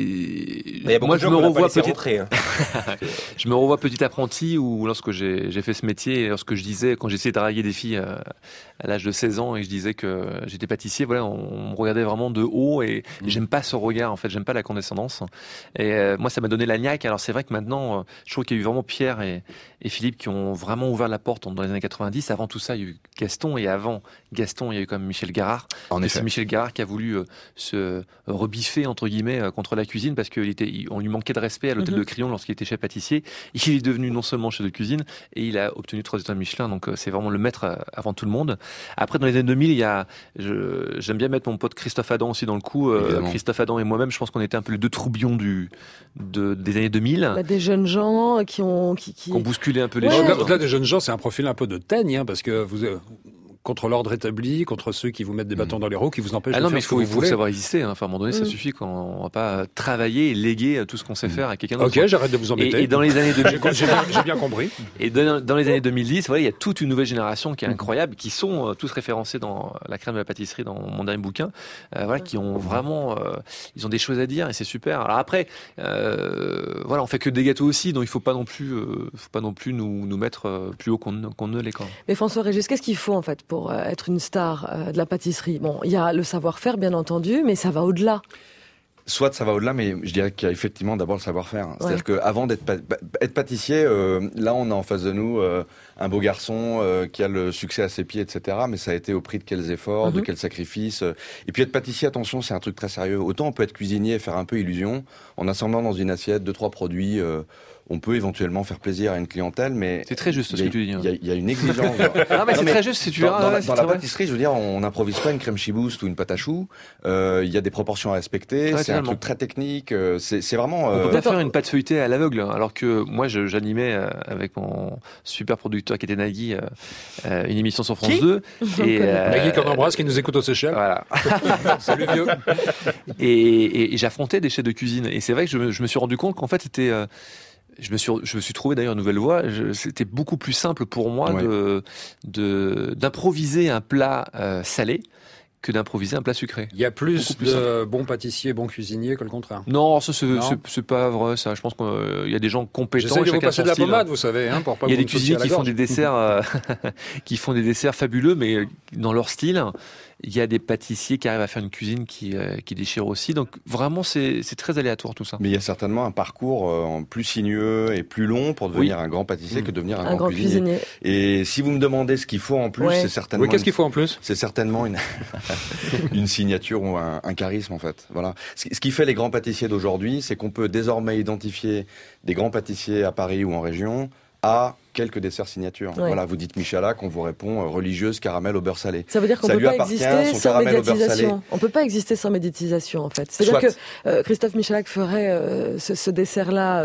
qui est... Moi, je me revois je me revois petit apprenti, ou lorsque j'ai fait ce métier, lorsque je disais, quand j'essayais de draguer des filles à l'âge de 16 ans et je disais que j'étais pâtissier, voilà, on me regardait vraiment de haut et j'aime pas ce regard, en fait, j'aime pas la condescendance. Et moi, ça m'a donné la niaque. Alors c'est vrai que maintenant, je trouve qu'il y a eu vraiment Pierre et Philippe qui ont vraiment ouvert la porte dans les années 90. Avant tout ça, il y a eu Gaston, et avant Gaston, il y a eu quand même Michel Guérard. En effet. C'est Michel Guérard qui a voulu se rebiffer, entre guillemets, contre la cuisine parce qu'on lui manquait de respect à l'hôtel de Crillon lorsqu'il était chef pâtissier. Il est devenu non seulement chef de cuisine, et il a obtenu 3 étoiles Michelin, donc c'est vraiment le maître avant tout le monde. Après, dans les années 2000, j'aime bien mettre mon pote Christophe Adam aussi dans le coup. Christophe Adam et moi-même, je pense qu'on était un peu les 2 troublions des années 2000. Des jeunes gens qui ont bousculé un peu les choses. choses. Au-delà des jeunes gens, c'est un profil un peu de teigne, parce que vous... contre l'ordre établi, contre ceux qui vous mettent des bâtons dans les roues, qui vous empêchent de faire ce que vous voulez. Il faut savoir résister. Enfin, à un moment donné, ça suffit. On va pas travailler et léguer tout ce qu'on sait faire à quelqu'un d'autre. Ok, j'arrête de vous embêter. Et dans les années 2000, j'ai bien compris. Et dans les années 2010, voilà, il y a toute une nouvelle génération qui est incroyable, qui sont tous référencés dans la crème de la pâtisserie, dans mon dernier bouquin, voilà, qui ont vraiment, ils ont des choses à dire et c'est super. Alors après, voilà, on fait que des gâteaux aussi, donc il faut pas non plus nous mettre plus haut qu'on ne l'est quand même. Mais François-Régis, qu'est-ce qu'il faut en fait pour être une star de la pâtisserie? Bon, il y a le savoir-faire bien entendu, mais ça va au-delà. Soit ça va au-delà, mais je dirais qu'il y a effectivement d'abord le savoir-faire. C'est-à-dire qu'avant d'être pâtissier, là on a en face de nous un beau garçon qui a le succès à ses pieds, etc. Mais ça a été au prix de quels efforts, de quels sacrifices. Et puis être pâtissier, attention, c'est un truc très sérieux. Autant on peut être cuisinier et faire un peu illusion en assemblant dans une assiette 2-3 produits on peut éventuellement faire plaisir à une clientèle, mais c'est très juste ce que tu dis. Il y a une exigence. C'est très juste si tu dans la pâtisserie, je veux dire, on n'improvise pas une crème chibouste ou une pâte à choux. Il y a des proportions à respecter. C'est un truc très technique. C'est vraiment. On peut pas faire une pâte feuilletée à l'aveugle. Alors que moi, j'animais avec mon super producteur qui était Nagui une émission sur France 2. Et Nagui qu'on embrasse, qui nous écoute aux Seychelles. Voilà. Salut vieux. Et j'affrontais des chefs de cuisine. Et c'est vrai que je me suis rendu compte qu'en fait, c'était je me suis trouvé d'ailleurs une nouvelle voie. C'était beaucoup plus simple pour moi d'improviser un plat salé que d'improviser un plat sucré. Il y a plus de bons pâtissiers, bons cuisiniers que le contraire. Non, ça c'est pas vrai. Ça, je pense qu'il y a des gens compétents. J'essaie de vous passer de la pommade, vous savez, pour pas. Il y a des cuisiniers qui font des desserts, qui font des desserts fabuleux, mais dans leur style. Il y a des pâtissiers qui arrivent à faire une cuisine qui déchire aussi. Donc vraiment, c'est très aléatoire tout ça. Mais il y a certainement un parcours plus sinueux et plus long pour devenir un grand pâtissier que devenir un grand cuisinier. Et si vous me demandez ce qu'il faut en plus, c'est certainement. Oui, qu'est-ce qu'il faut en plus ? C'est certainement une signature ou un charisme en fait. Voilà. Ce qui fait les grands pâtissiers d'aujourd'hui, c'est qu'on peut désormais identifier des grands pâtissiers à Paris ou en région à quelques desserts signatures. Ouais. Voilà, vous dites Michalak, on vous répond religieuse, caramel au beurre salé. Ça veut dire qu'on ne peut pas exister sans médiatisation. On ne peut pas exister sans médiatisation, en fait. C'est-à-dire que Christophe Michalak ferait ce dessert-là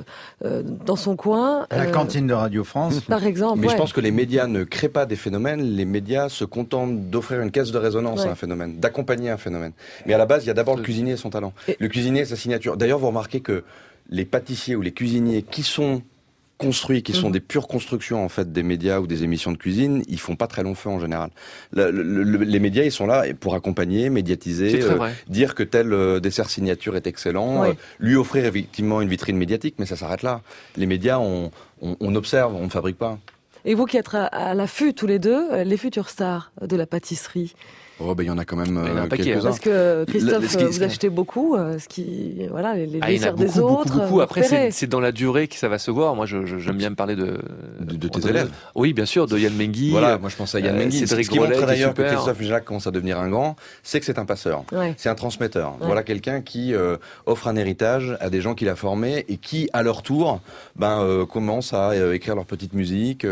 dans son coin. À la cantine de Radio France. Par exemple. Mais je pense que les médias ne créent pas des phénomènes. Les médias se contentent d'offrir une caisse de résonance à un phénomène, d'accompagner un phénomène. Mais à la base, il y a d'abord le cuisinier et son talent. Le cuisinier et sa signature. D'ailleurs, vous remarquez que les pâtissiers ou les cuisiniers qui sont construits, qui sont des pures constructions en fait des médias ou des émissions de cuisine, ils font pas très long feu en général. Les médias, ils sont là pour accompagner, médiatiser, dire que tel dessert signature est excellent, lui offrir effectivement une vitrine médiatique, mais ça s'arrête là. Les médias, on observe, on ne fabrique pas. Et vous qui êtes à l'affût tous les deux, les futures stars de la pâtisserie. Oh, il y en a quand même quelques-uns. Parce que Christophe, vous achetez beaucoup, les desserts des autres. Beaucoup. Après, c'est dans la durée que ça va se voir. Moi, j'aime bien me parler de tes élèves. Oui, bien sûr, de Yann Mengui. Voilà, moi je pense à Yann Mengui. Ce qui montre d'ailleurs que Christophe Michalak commence à devenir un grand, c'est que c'est un passeur. C'est un transmetteur. Ouais. Voilà quelqu'un qui offre un héritage à des gens qu'il a formés et qui, à leur tour, commence à écrire leur petite musique,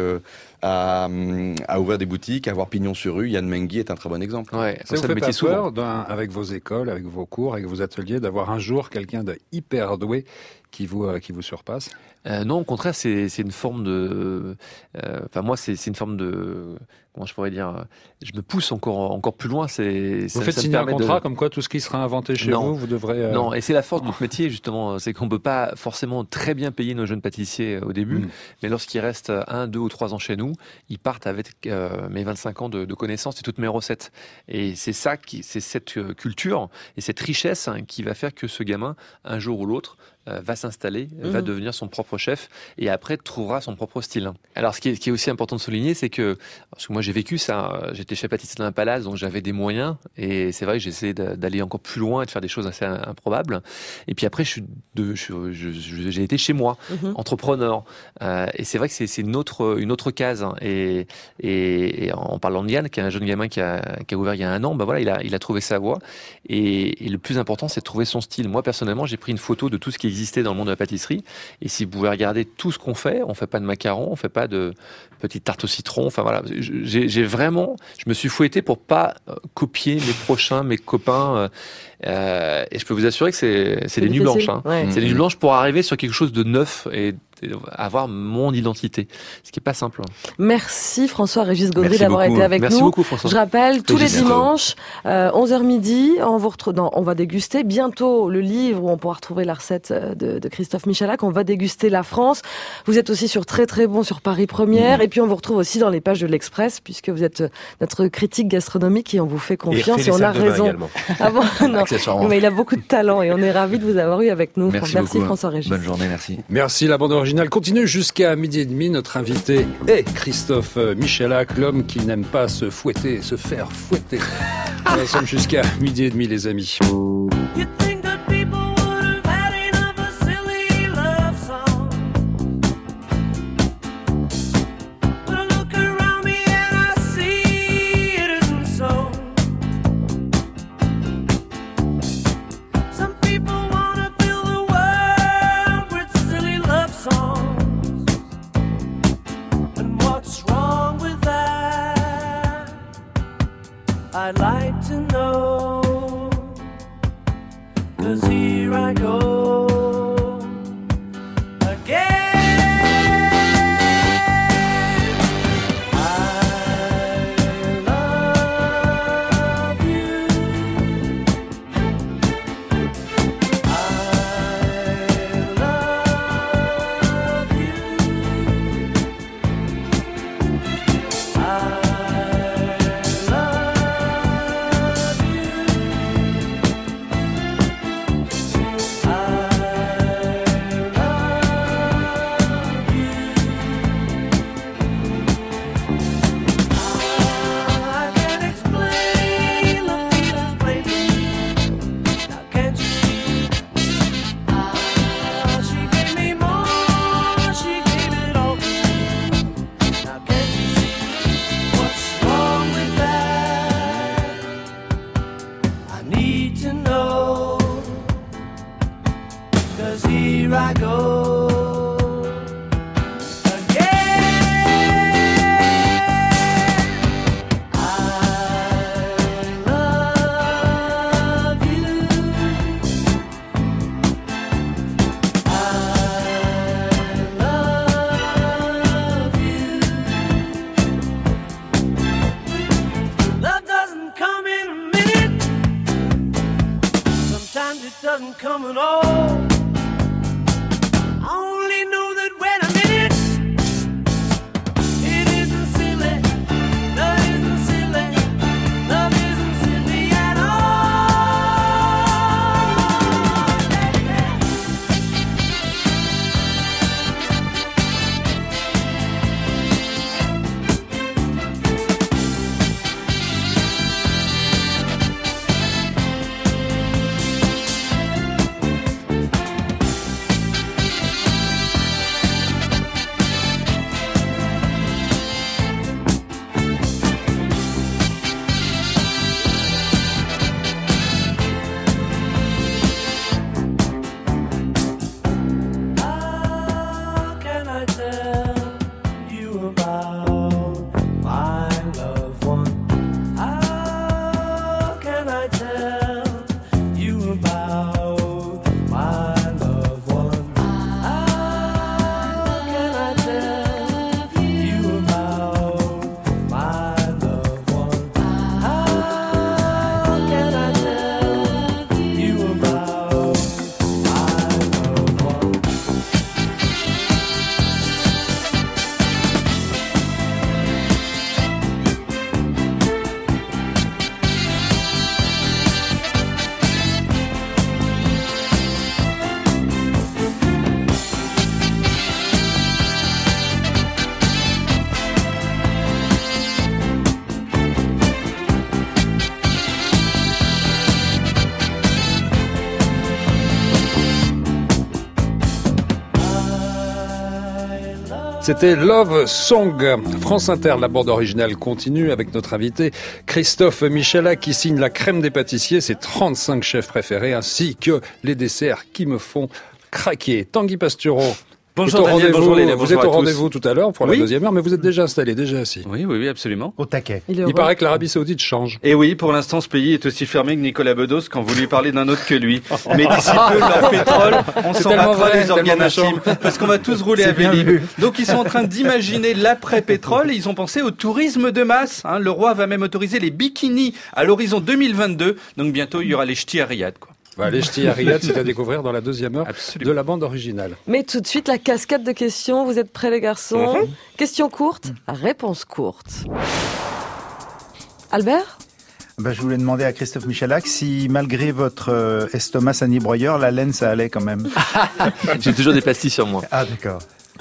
à ouvrir des boutiques, à avoir pignon sur rue. Yann Mengui est un très bon exemple. Ouais, ça vous fait pas peur, avec vos écoles, avec vos cours, avec vos ateliers, d'avoir un jour quelqu'un de hyper doué qui vous surpasse ? Non, au contraire, c'est une forme de... moi, c'est une forme de... Comment je pourrais dire ? Je me pousse encore plus loin. Vous faites signer un contrat comme quoi tout ce qui sera inventé chez vous devrez... Non, et c'est la force de notre métier, justement. C'est qu'on ne peut pas forcément très bien payer nos jeunes pâtissiers au début, mais lorsqu'ils restent 1, 2 ou 3 ans chez nous, ils partent avec mes 25 ans de connaissances et toutes mes recettes. Et c'est c'est cette culture et cette richesse qui va faire que ce gamin, un jour ou l'autre, va s'installer, va devenir son propre chef et après trouvera son propre style. Alors ce qui est aussi important de souligner, c'est que, parce que moi j'ai vécu ça, j'étais chef pâtissier dans un palace, donc j'avais des moyens et c'est vrai que j'essayais d'aller encore plus loin et de faire des choses assez improbables. Et puis après j'ai été chez moi, entrepreneur, et c'est vrai que c'est une autre case. Et en parlant de Yann, qui est un jeune gamin qui a ouvert il y a 1 an, il a trouvé sa voie et le plus important c'est de trouver son style. Moi personnellement j'ai pris une photo de tout ce qui existait dans le monde de la pâtisserie. Et si vous pouvez regarder tout ce qu'on fait, on fait pas de macarons, on fait pas de petites tartes au citron. Enfin voilà, je me suis fouetté pour pas copier mes copains. Et je peux vous assurer que c'est des nuits blanches. C'est des nuits blanches pour arriver sur quelque chose de neuf et avoir mon identité, ce qui est pas simple. Merci François-Régis Gaudry d'avoir été avec nous. Merci beaucoup François. Je rappelle, tous les dimanches, 11h midi, on va déguster bientôt le livre où on pourra retrouver la recette de Christophe Michalak. On va déguster la France. Vous êtes aussi sur Très Très Bon sur Paris Première. Et puis on vous retrouve aussi dans les pages de l'Express puisque vous êtes notre critique gastronomique et on vous fait confiance et on a raison. Ah bon, non. Mais il a beaucoup de talent et on est ravis de vous avoir eu avec nous. Merci François-Régis. Bonne journée, merci. Merci, la bande originale continue jusqu'à 12h30. Notre invité est Christophe Michalak, l'homme qui n'aime pas se fouetter, se faire fouetter. Nous sommes jusqu'à 12h30 les amis. Some people wanna fill the world with silly love songs. C'était Love Song. France Inter, la bande originale continue avec notre invité Christophe Michalak qui signe la crème des pâtissiers, ses 35 chefs préférés ainsi que les desserts qui me font craquer. Tanguy Pastureau. Bonjour Daniel, bonjour Léla, vous êtes au rendez-vous tout à l'heure pour la deuxième heure, mais vous êtes déjà installé, déjà assis. Oui, absolument. Au taquet. Il paraît que l'Arabie Saoudite change. Et oui, pour l'instant, ce pays est aussi fermé que Nicolas Bedos quand vous lui parlez d'un autre que lui. Mais d'ici peu, leur pétrole, on s'en battra les organes intimes, parce qu'on va tous rouler à Vélib. Donc ils sont en train d'imaginer l'après-pétrole et ils ont pensé au tourisme de masse. Le roi va même autoriser les bikinis à l'horizon 2022. Donc bientôt, il y aura les ch'tis à Riyad, quoi. Les ch'tis à Riyad, c'est à découvrir dans la deuxième heure de la bande originale. Mais tout de suite, la cascade de questions. Vous êtes prêts, les garçons? Question courte, réponse courte. Albert? Je voulais demander à Christophe Michalak si, malgré votre estomac sani-broyeur, la laine, ça allait quand même. J'ai toujours des pastilles sur moi. Ah, d'accord.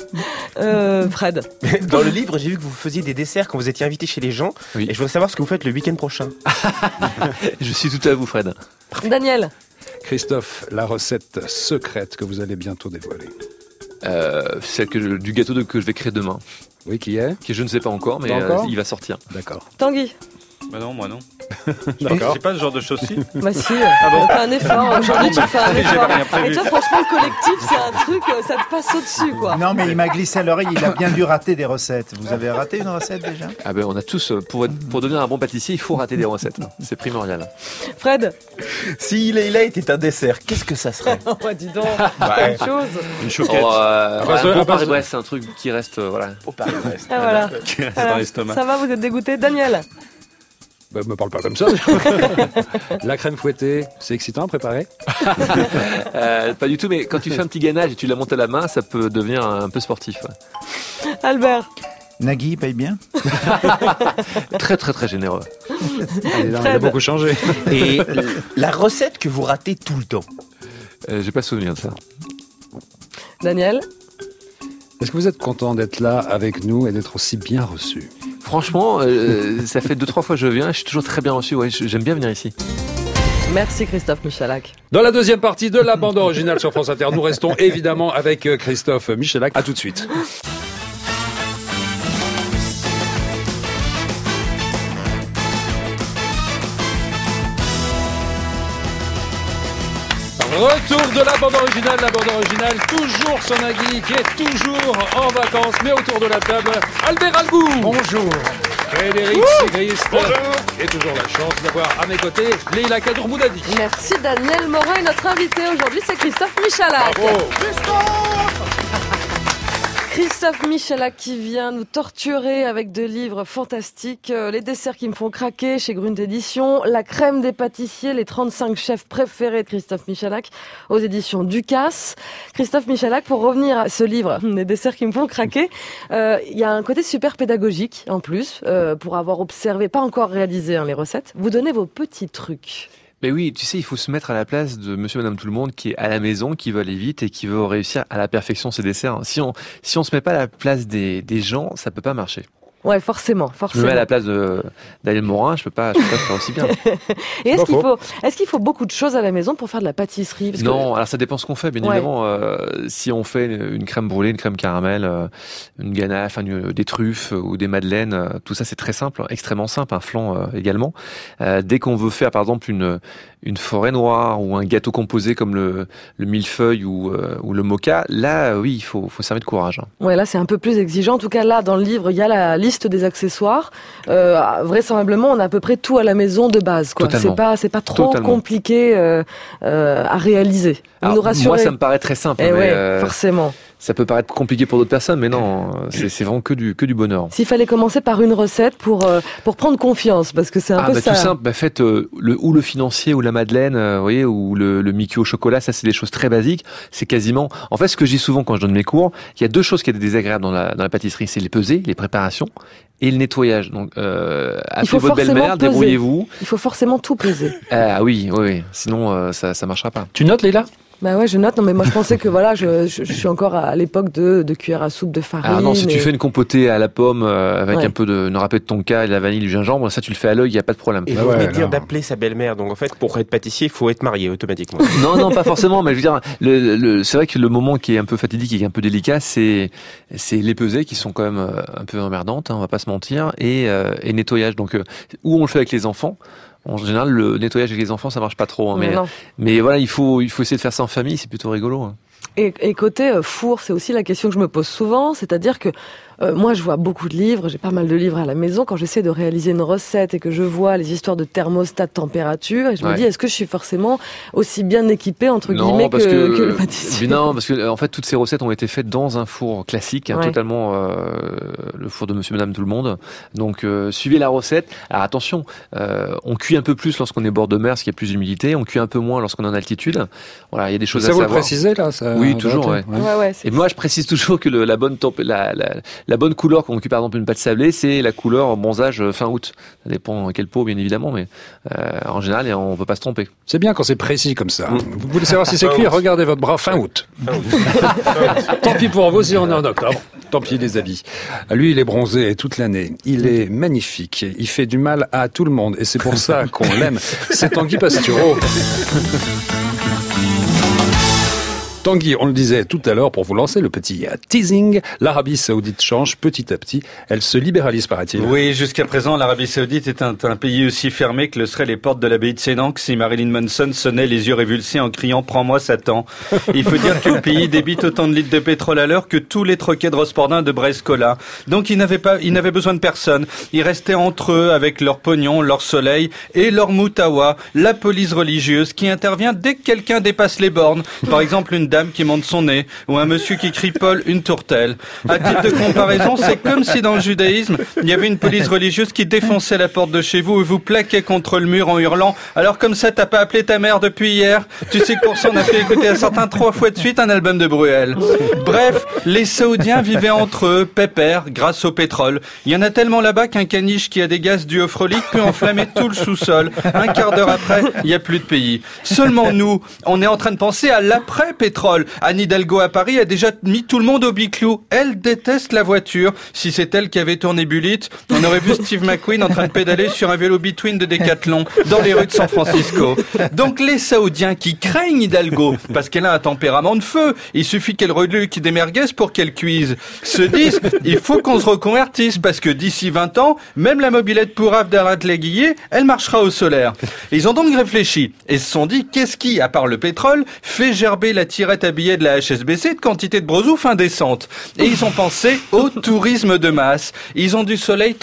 Fred. Dans le livre, j'ai vu que vous faisiez des desserts quand vous étiez invité chez les gens. Oui. Et je voudrais savoir ce que vous faites le week-end prochain. Je suis tout à vous, Fred. Daniel. Christophe, la recette secrète que vous allez bientôt dévoiler. Celle du gâteau que je vais créer demain. Oui, qui est? Qui je ne sais pas encore, mais il va sortir. D'accord. Tanguy. Non, moi non. D'accord. J'ai pas ce genre de choses si. Si, on fait un effort. Aujourd'hui, tu fais un effort. Et toi, franchement, le collectif, c'est un truc, ça te passe au-dessus, quoi. Non, mais il m'a glissé à l'oreille, il a bien dû rater des recettes. Vous avez raté une recette déjà? On a tous, pour devenir un bon pâtissier, il faut rater des recettes. C'est primordial. Fred. Si Leïla était un dessert, qu'est-ce que ça serait? Dis donc, une chose. Une chouquette. Paris-Brest, c'est un truc qui reste, voilà. Au Paris-Brest. Voilà. Qui reste dans l'estomac. Ça va, vous êtes dégoûté? Daniel. Me parle pas comme ça. La crème fouettée, c'est excitant à préparer? Pas du tout, mais quand tu fais un petit gainage et tu la montes à la main, ça peut devenir un peu sportif. Albert. Nagui paye bien? Très très très généreux. Il a beaucoup changé. Et la recette que vous ratez tout le temps? J'ai pas souvenir de ça. Daniel. Est-ce que vous êtes content d'être là avec nous et d'être aussi bien reçu? Franchement, ça fait 2-3 fois que je viens, je suis toujours très bien reçu, j'aime bien venir ici. Merci Christophe Michalak. Dans la deuxième partie de la bande originale sur France Inter, nous restons évidemment avec Christophe Michalak. À tout de suite. Retour de la bande originale, toujours son Nagui qui est toujours en vacances, mais autour de la table, Albert Algou. Bonjour. Frédéric Sigrist. Et toujours la chance d'avoir à mes côtés Leïla Kadrour-Boudadi. Merci Daniel Morin et notre invité aujourd'hui c'est Christophe Michalak. Bravo. Christophe Michalak qui vient nous torturer avec 2 livres fantastiques, les desserts qui me font craquer chez Grund Éditions, la crème des pâtissiers, les 35 chefs préférés de Christophe Michalak aux éditions Ducasse. Christophe Michalak, pour revenir à ce livre, les desserts qui me font craquer, il y a un côté super pédagogique en plus, pour avoir observé, pas encore réalisé les recettes. Vous donnez vos petits trucs. Mais oui, tu sais, il faut se mettre à la place de monsieur, madame, tout le monde qui est à la maison, qui veut aller vite et qui veut réussir à la perfection ses desserts. Si on se met pas à la place des gens, ça peut pas marcher. Ouais, forcément. Je me mets à la place de Daniel Morin, je peux pas faire aussi bien. Et est-ce qu'il faut beaucoup de choses à la maison pour faire de la pâtisserie? Parce non, alors ça dépend ce qu'on fait, bien évidemment. Si on fait une crème brûlée, une crème caramel, une ganache, des truffes ou des madeleines, tout ça c'est très simple, extrêmement simple, un flan également. Dès qu'on veut faire par exemple une forêt noire ou un gâteau composé comme le millefeuille ou le moka, là oui, il faut s'armer de courage. Ouais, là c'est un peu plus exigeant. En tout cas là dans le livre, il y a la liste des accessoires. Vraisemblablement, on a à peu près tout à la maison de base, quoi. C'est pas trop compliqué à réaliser. Vous nous rassurez. Moi, ça me paraît très simple. Mais forcément. Ça peut paraître compliqué pour d'autres personnes, mais non, c'est vraiment que du bonheur. S'il fallait commencer par une recette pour prendre confiance, parce que c'est un peu ça. Tout simple, faites le financier ou la madeleine, vous voyez, ou le Mickey au chocolat, ça c'est des choses très basiques. C'est quasiment, en fait, ce que je dis souvent quand je donne mes cours, il y a 2 choses qui sont désagréables dans la pâtisserie, c'est les pesées, les préparations et le nettoyage. Donc, appelez votre belle-mère, débrouillez-vous. Il faut forcément tout peser. Ah oui, sinon ça marchera pas. Tu notes, Leïla? Bah ouais, je note. Non, mais moi, je pensais que voilà, je suis encore à l'époque de cuillère à soupe de farine. Ah non, si tu fais une compotée à la pomme avec un peu de râpé de tonka et de la vanille, du gingembre, ça tu le fais à l'œil, il y a pas de problème. Et vous venez de dire d'appeler sa belle-mère, donc en fait, pour être pâtissier, il faut être marié automatiquement. Non, pas forcément, mais je veux dire, c'est vrai que le moment qui est un peu fatidique et qui est un peu délicat, c'est les pesées qui sont quand même un peu emmerdantes, hein, on va pas se mentir, et nettoyage. Donc, où on le fait avec les enfants. En général, le nettoyage avec les enfants, ça marche pas trop. Hein, mais voilà, il faut essayer de faire ça en famille, c'est plutôt rigolo. Hein. Et côté four, c'est aussi la question que je me pose souvent, c'est-à-dire que moi, je vois beaucoup de livres, j'ai pas mal de livres à la maison. Quand j'essaie de réaliser une recette et que je vois les histoires de thermostat, de température, et je me dis, est-ce que je suis forcément aussi bien équipée, entre guillemets, que le pâtissier? Non, parce que en fait, toutes ces recettes ont été faites dans un four classique, hein, totalement le four de monsieur, madame, tout le monde. Donc, suivez la recette. Alors, attention, on cuit un peu plus lorsqu'on est bord de mer, parce qu'il y a plus d'humidité. On cuit un peu moins lorsqu'on est en altitude. Voilà, il y a des choses à savoir. Ça vous le précisez, là? Oui, toujours, et moi, je précise toujours que la bonne couleur quand on cuit par exemple une pâte sablée, c'est la couleur bronzage fin août. Ça dépend quel pot bien évidemment, mais en général on peut pas se tromper. C'est bien quand c'est précis comme ça. Vous voulez savoir si c'est cuit, regardez votre bras fin août. Tant pis pour vous si on est en octobre. Tant pis les habits. Lui il est bronzé toute l'année. Il est magnifique. Il fait du mal à tout le monde et c'est pour ça qu'on l'aime. C'est Tanguy Pastureau. Tanguy, on le disait tout à l'heure, pour vous lancer le petit teasing, l'Arabie Saoudite change petit à petit. Elle se libéralise, paraît-il. Oui, jusqu'à présent, l'Arabie Saoudite est un pays aussi fermé que le seraient les portes de l'abbaye de Sénanque si Marilyn Manson sonnait les yeux révulsés en criant « Prends-moi Satan ». Il faut dire que le pays débite autant de litres de pétrole à l'heure que tous les troquets de Rospordin de Brest-Cola. Donc il n'avait besoin de personne. Ils restaient entre eux avec leur pognon, leur soleil et leur moutawa, la police religieuse qui intervient dès que quelqu'un dépasse les bornes. Par exemple, une dame qui monte son nez, ou un monsieur qui crie Paul, une tourtelle. À titre de comparaison, c'est comme si dans le judaïsme, il y avait une police religieuse qui défonçait la porte de chez vous et vous plaquait contre le mur en hurlant « Alors comme ça, t'as pas appelé ta mère depuis hier ?» Tu sais que pour ça, on a fait écouter à certains 3 fois de suite un album de Bruel. Bref, les Saoudiens vivaient entre eux, pépère, grâce au pétrole. Il y en a tellement là-bas qu'un caniche qui a des gaz dus au frolic peut enflammer tout le sous-sol. Un quart d'heure après, il n'y a plus de pays. Seulement nous, on est en train de penser à l'après-pétrole. Anne Hidalgo à Paris a déjà mis tout le monde au biclou. Elle déteste la voiture. Si c'est elle qui avait tourné Bullitt, on aurait vu Steve McQueen en train de pédaler sur un vélo Between de Decathlon dans les rues de San Francisco. Donc les Saoudiens qui craignent Hidalgo parce qu'elle a un tempérament de feu, il suffit qu'elle reluque des merguez pour qu'elle cuise, se disent il faut qu'on se reconvertisse parce que d'ici 20 ans, même la mobilette pourrave d'Arlat-Léguillet, elle marchera au solaire. Ils ont donc réfléchi et se sont dit qu'est-ce qui, à part le pétrole, fait gerber la tirette à billets de la HSBC de quantité de brosouf indécente. Et ils ont pensé au tourisme de masse. Ils ont du soleil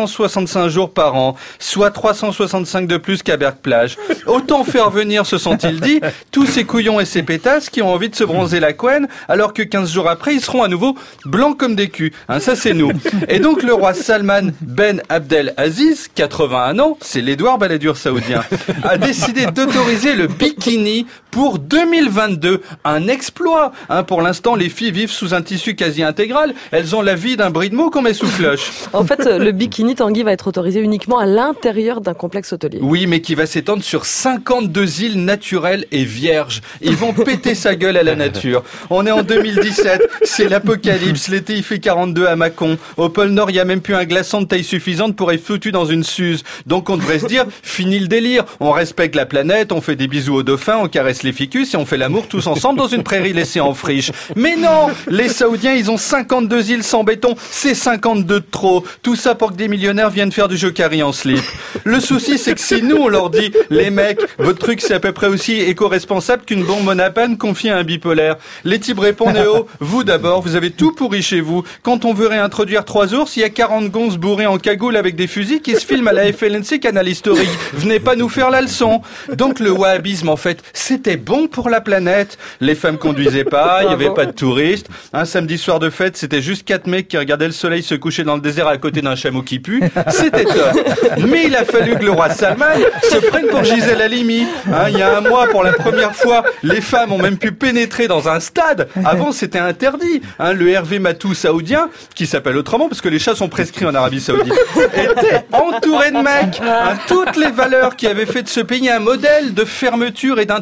365 jours par an, soit 365 de plus qu'à Berck-Plage. Autant faire venir, se sont-ils dit, tous ces couillons et ces pétasses qui ont envie de se bronzer la couenne, alors que 15 jours après, ils seront à nouveau blancs comme des culs. Hein, ça c'est nous. Et donc le roi Salman Ben Abdel Aziz, 81 ans, c'est l'Édouard Balladur saoudien, a décidé d'autoriser le bikini pour 2022. Un exploit. Hein, pour l'instant, les filles vivent sous un tissu quasi intégral. Elles ont la vie d'un bris de mots qu'on met sous cloche. En fait, le bikini Tanguy va être autorisé uniquement à l'intérieur d'un complexe hôtelier. Oui, mais qui va s'étendre sur 52 îles naturelles et vierges. Ils vont péter sa gueule à la nature. On est en 2017, c'est l'apocalypse. L'été, il fait 42 à Mâcon. Au pôle Nord, il n'y a même plus un glaçon de taille suffisante pour être foutu dans une suze. Donc on devrait se dire, fini le délire. On respecte la planète, on fait des bisous aux dauphins, on caresse les ficus et on fait l'amour tous ensemble dans une prairie laissée en friche. Mais non, les Saoudiens, ils ont 52 îles sans béton, c'est 52 de trop. Tout ça pour que des millionnaires viennent faire du jokari en slip. Le souci, c'est que si nous, on leur dit, les mecs, votre truc, c'est à peu près aussi éco-responsable qu'une bombe monapane confiée à un bipolaire. Les types répondent, vous d'abord, vous avez tout pourri chez vous. Quand on veut réintroduire 3 ours, il y a 40 gonzes bourrés en cagoule avec des fusils qui se filment à la FLNC Canal Historique. Venez pas nous faire la leçon. Donc le wahhabisme, en fait, c'était bon pour la planète. Les femmes conduisaient pas, il y avait pas de touristes. Un samedi soir de fête, c'était juste 4 mecs qui regardaient le soleil se coucher dans le désert à côté d'un chameau qui pue. C'était top. Mais il a fallu que le roi Salman se prenne pour Gisèle Halimi. Il y a un mois, pour la première fois, les femmes ont même pu pénétrer dans un stade. Avant, c'était interdit. Le Hervé Matou saoudien, qui s'appelle autrement parce que les chats sont prescrits en Arabie Saoudite, était entouré de mecs. Toutes les valeurs qui avaient fait de ce pays un modèle de fermeture et d'intolérance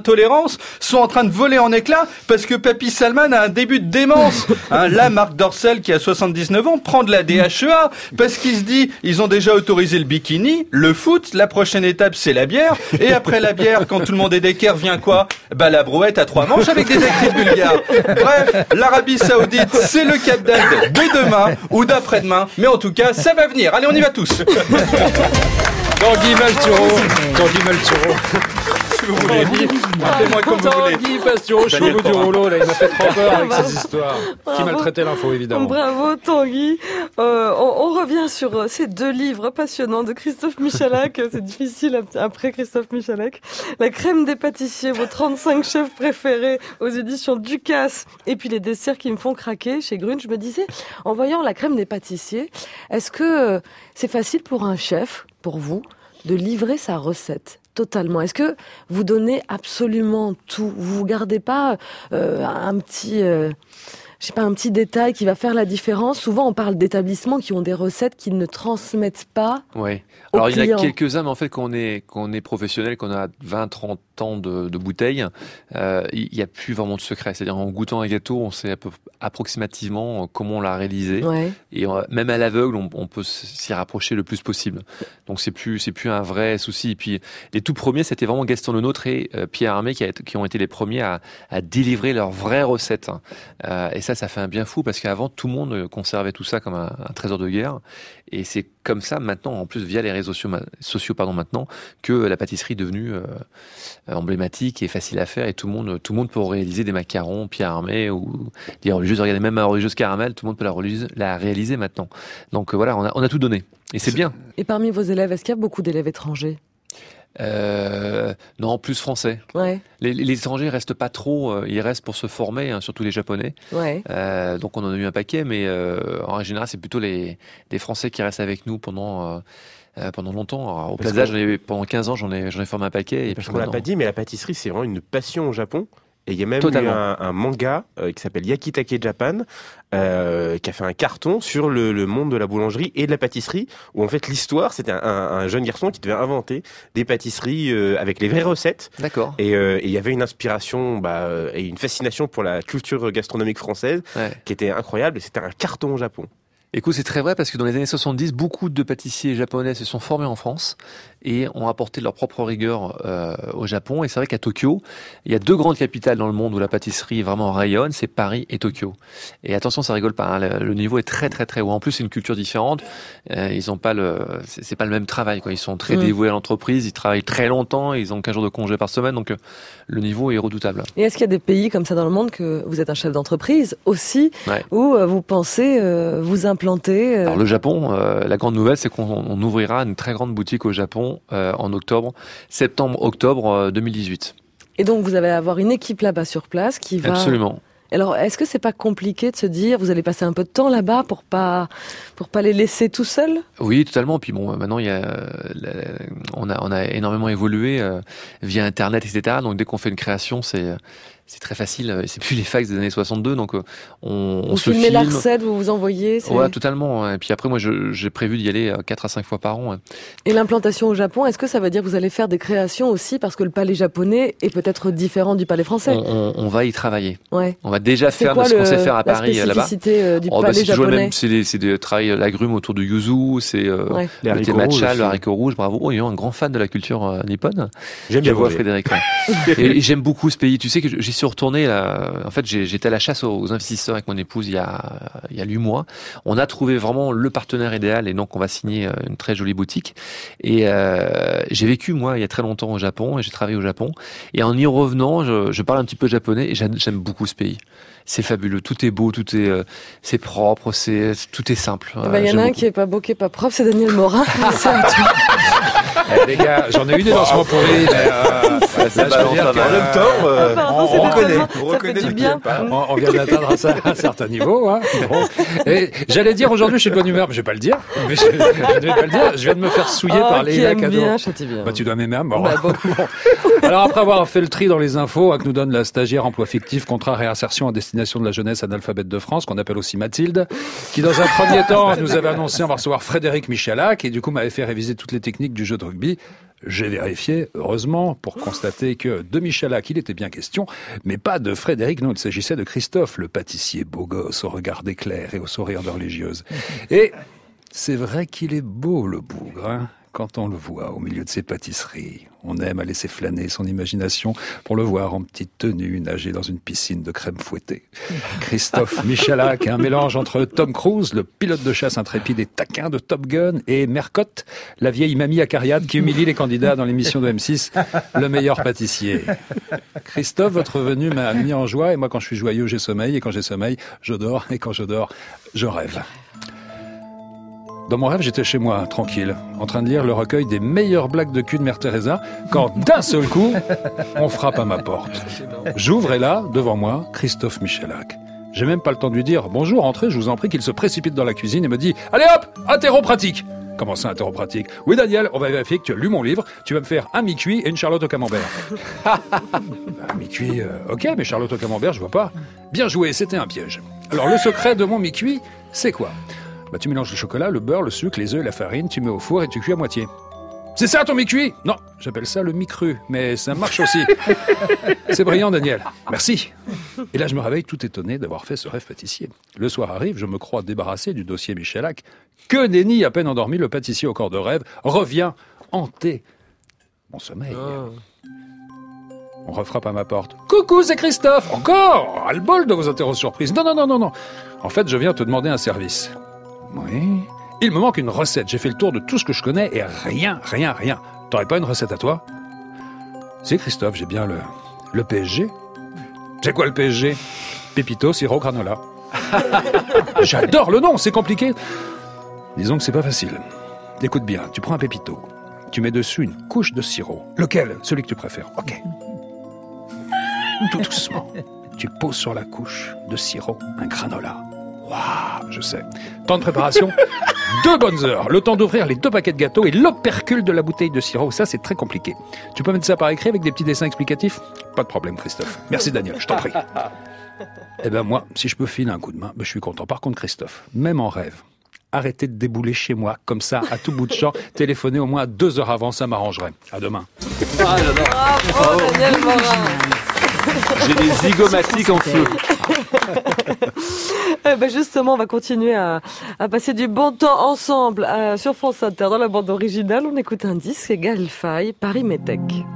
France sont en train de voler en éclats parce que Papy Salman a un début de démence. Là, Marc Dorcel, qui a 79 ans, prend de la DHEA parce qu'il se dit, ils ont déjà autorisé le bikini, le foot, la prochaine étape, c'est la bière. Et après la bière, quand tout le monde est d'équerre, vient quoi? La brouette à 3 manches avec des actrices bulgares. Bref, l'Arabie Saoudite, c'est le Cap d'Agde de demain ou d'après-demain. Mais en tout cas, ça va venir. Allez, on y va tous. Tanguy Malturo. Si vous voulez. Appelez-moi comme vous voulez. Tanguy Pastureau, je suis au bout du rouleau, là, il m'a fait trop peur avec ces histoires. Qui maltraitait l'info, évidemment. Bravo, Tanguy. On revient sur ces 2 livres passionnants de Christophe Michalak. C'est difficile après Christophe Michalak. La crème des pâtissiers, vos 35 chefs préférés aux éditions Ducasse. Et puis les desserts qui me font craquer chez Grune. Je me disais, en voyant la crème des pâtissiers, est-ce que c'est facile pour un chef, pour vous, de livrer sa recette totalement? Est-ce que vous donnez absolument tout? Vous gardez pas un petit détail qui va faire la différence? Souvent, on parle d'établissements qui ont des recettes qu'ils ne transmettent pas. Oui. Alors, il y en a quelques-uns, mais en fait, quand on est professionnel, qu'on a 20, 30 ans de bouteilles, il n'y a plus vraiment de secret. C'est-à-dire, en goûtant un gâteau, on sait approximativement comment on l'a réalisé. Ouais. Et même à l'aveugle, on peut s'y rapprocher le plus possible. Donc, c'est plus un vrai souci. Et puis, les tout premiers, c'était vraiment Gaston Lenôtre et Pierre Hermé qui ont été les premiers à délivrer leurs vraies recettes. Et ça fait un bien fou parce qu'avant, tout le monde conservait tout ça comme un trésor de guerre. Et c'est comme ça maintenant, en plus via les réseaux sociaux maintenant, que la pâtisserie est devenue emblématique et facile à faire. Et tout le monde peut réaliser des macarons Pierre Hermé ou des religieuses. Regardez, même la religieuse caramel, tout le monde peut la réaliser maintenant. Donc voilà, on a tout donné. Et c'est bien. Et parmi vos élèves, est-ce qu'il y a beaucoup d'élèves étrangers? Non, plus français. Ouais. Les étrangers restent pas trop, ils restent pour se former, surtout les Japonais. Ouais. Donc on en a eu un paquet, mais en général c'est plutôt les Français qui restent avec nous pendant longtemps. Alors, au Plaza, pendant 15 ans, j'en ai formé un paquet. Et parce qu'on l'a pas dit, mais la pâtisserie c'est vraiment une passion au Japon. Et il y a même eu un manga qui s'appelle Yakitake Japan, qui a fait un carton sur le monde de la boulangerie et de la pâtisserie, où en fait l'histoire, c'était un jeune garçon qui devait inventer des pâtisseries avec les vraies recettes. D'accord. Et il y avait une inspiration et une fascination pour la culture gastronomique française qui était incroyable, et c'était un carton au Japon. Écoute, c'est très vrai parce que dans les années 70, beaucoup de pâtissiers japonais se sont formés en France et ont apporté leur propre rigueur au Japon. Et c'est vrai qu'à Tokyo, il y a 2 grandes capitales dans le monde où la pâtisserie vraiment rayonne, c'est Paris et Tokyo. Et attention, ça rigole pas, hein, le niveau est très très très haut. En plus, c'est une culture différente. Ils ont pas c'est pas le même travail, quoi. Ils sont très dévoués à l'entreprise, ils travaillent très longtemps, ils ont 15 jours de congé par semaine, donc le niveau est redoutable. Et est-ce qu'il y a des pays comme ça dans le monde, que vous êtes un chef d'entreprise aussi, où vous pensez vous implanter? Alors le Japon, la grande nouvelle, c'est qu'on ouvrira une très grande boutique au Japon en septembre-octobre 2018. Et donc vous allez avoir une équipe là-bas sur place qui va... Absolument. Alors, est-ce que c'est pas compliqué de se dire, vous allez passer un peu de temps là-bas pour pas les laisser tout seuls? Oui, totalement. Puis bon, maintenant on a énormément évolué via Internet, etc. Donc dès qu'on fait une création, c'est très facile. C'est plus les fax des années 62, donc on se filme. Vous filmez la recette, vous envoyez. Ouais, totalement. Et puis après, moi, j'ai prévu d'y aller 4 à 5 fois par an. Et l'implantation au Japon, est-ce que ça veut dire que vous allez faire des créations aussi, parce que le palais japonais est peut-être différent du palais français? On va y travailler. Ouais. On va déjà faire ce qu'on sait faire à Paris là-bas. La spécificité du palais japonais. C'est de travailler l'agrume autour du yuzu, c'est le thé matcha, le haricot rouge. Bravo. Oh, il y a un grand fan de la culture nippone. J'aime bien. Je vois Frédéric. Et j'aime beaucoup ce pays. Tu sais que j'y suis retourné là. En fait, j'étais à la chasse aux investisseurs avec mon épouse il y a 8 mois. On a trouvé vraiment le partenaire idéal et donc on va signer une très jolie boutique. Et j'ai vécu moi il y a très longtemps au Japon et j'ai travaillé au Japon. Et en y revenant, je parle un petit peu japonais et j'aime beaucoup ce pays. C'est fabuleux, tout est beau, c'est propre, tout est simple. Il y en a un qui est pas beau, qui est pas propre, c'est Daniel Morin. C'est à toi. Les gars, j'en ai eu des lancements pour lui, mais c'est pas en même temps, on reconnaît du bien. On vient d'atteindre un certain niveau. Hein. Bon. Et j'allais dire aujourd'hui, je suis de bonne humeur, mais je vais pas le dire. Je viens de me faire souiller par les cadeaux. Bah, tu dois m'aimer à mort. Bon. Alors après avoir fait le tri dans les infos que nous donne la stagiaire emploi fictif, contrat réinsertion à destination de la jeunesse analphabète de France, qu'on appelle aussi Mathilde, qui dans un premier temps nous avait annoncé on va recevoir Frédéric Michalak et du coup m'avait fait réviser toutes les techniques du jeu de rugby. J'ai vérifié, heureusement, pour constater que de Michalak, il était bien question, mais pas de Frédéric, non, il s'agissait de Christophe, le pâtissier beau gosse, au regard d'éclair et au sourire de religieuse. Et c'est vrai qu'il est beau, le bougre, hein, quand on le voit au milieu de ses pâtisseries. On aime à laisser flâner son imagination pour le voir en petite tenue nager dans une piscine de crème fouettée. Christophe Michalak, un mélange entre Tom Cruise, le pilote de chasse intrépide et taquin de Top Gun, et Mercotte, la vieille mamie acariade qui humilie les candidats dans l'émission de M6, Le meilleur pâtissier. Christophe, votre venue m'a mis en joie, et moi quand je suis joyeux, j'ai sommeil, et quand j'ai sommeil, je dors, et quand je dors, je rêve. Dans mon rêve, j'étais chez moi, tranquille, en train de lire le recueil des meilleures blagues de cul de Mère Teresa, quand d'un seul coup, on frappe à ma porte. J'ouvre et là, devant moi, Christophe Michalak. J'ai même pas le temps de lui dire « Bonjour, entrez, je vous en prie », qu'il se précipite dans la cuisine et me dit « Allez hop, interro pratique !» Comment ça, interro pratique ? Oui, Daniel, on va vérifier que tu as lu mon livre, tu vas me faire un mi-cuit et une charlotte au camembert. Un mi-cuit, ok, mais charlotte au camembert, je vois pas. Bien joué, c'était un piège. Alors, le secret de mon mi-cuit, c'est quoi ? Bah, tu mélanges le chocolat, le beurre, le sucre, les œufs et la farine, tu mets au four et tu cuis à moitié. C'est ça ton mi-cuit ? Non, j'appelle ça le mi-cru, mais ça marche aussi. C'est brillant, Daniel. Merci. Et là, je me réveille tout étonné d'avoir fait ce rêve pâtissier. Le soir arrive, je me crois débarrassé du dossier Michalak. Que nenni, à peine endormi, le pâtissier au corps de rêve revient hanter mon sommeil. On refrappe à ma porte. Coucou, c'est Christophe. Encore ? À le bol de vos interros surprises. Non. En fait, je viens te demander un service. Oui. Il me manque une recette. J'ai fait le tour de tout ce que je connais et rien. T'aurais pas une recette à toi ? C'est Christophe, j'ai bien le PSG. C'est quoi le PSG ? Pépito, sirop, granola. J'adore le nom, c'est compliqué. Disons que c'est pas facile. Écoute bien, tu prends un pépito. Tu mets dessus une couche de sirop. Lequel ? Celui que tu préfères. Ok. Tout doucement. Tu poses sur la couche de sirop un granola. Waouh, je sais. Temps de préparation, 2 bonnes heures. Le temps d'ouvrir les 2 paquets de gâteaux et l'opercule de la bouteille de sirop. Ça, c'est très compliqué. Tu peux mettre ça par écrit avec des petits dessins explicatifs ? Pas de problème, Christophe. Merci, Daniel, je t'en prie. Eh ben moi, si je peux filer un coup de main, je suis content. Par contre, Christophe, même en rêve, arrêtez de débouler chez moi, comme ça, à tout bout de champ. Téléphonez au moins 2 heures avant, ça m'arrangerait. À demain. Ah, bravo, Daniel Morin. J'ai des zygomatiques en feu. Justement, on va continuer à passer du bon temps ensemble sur France Inter. Dans la bande originale, on écoute un disque, c'est Gaël Faye, Paris Métèque.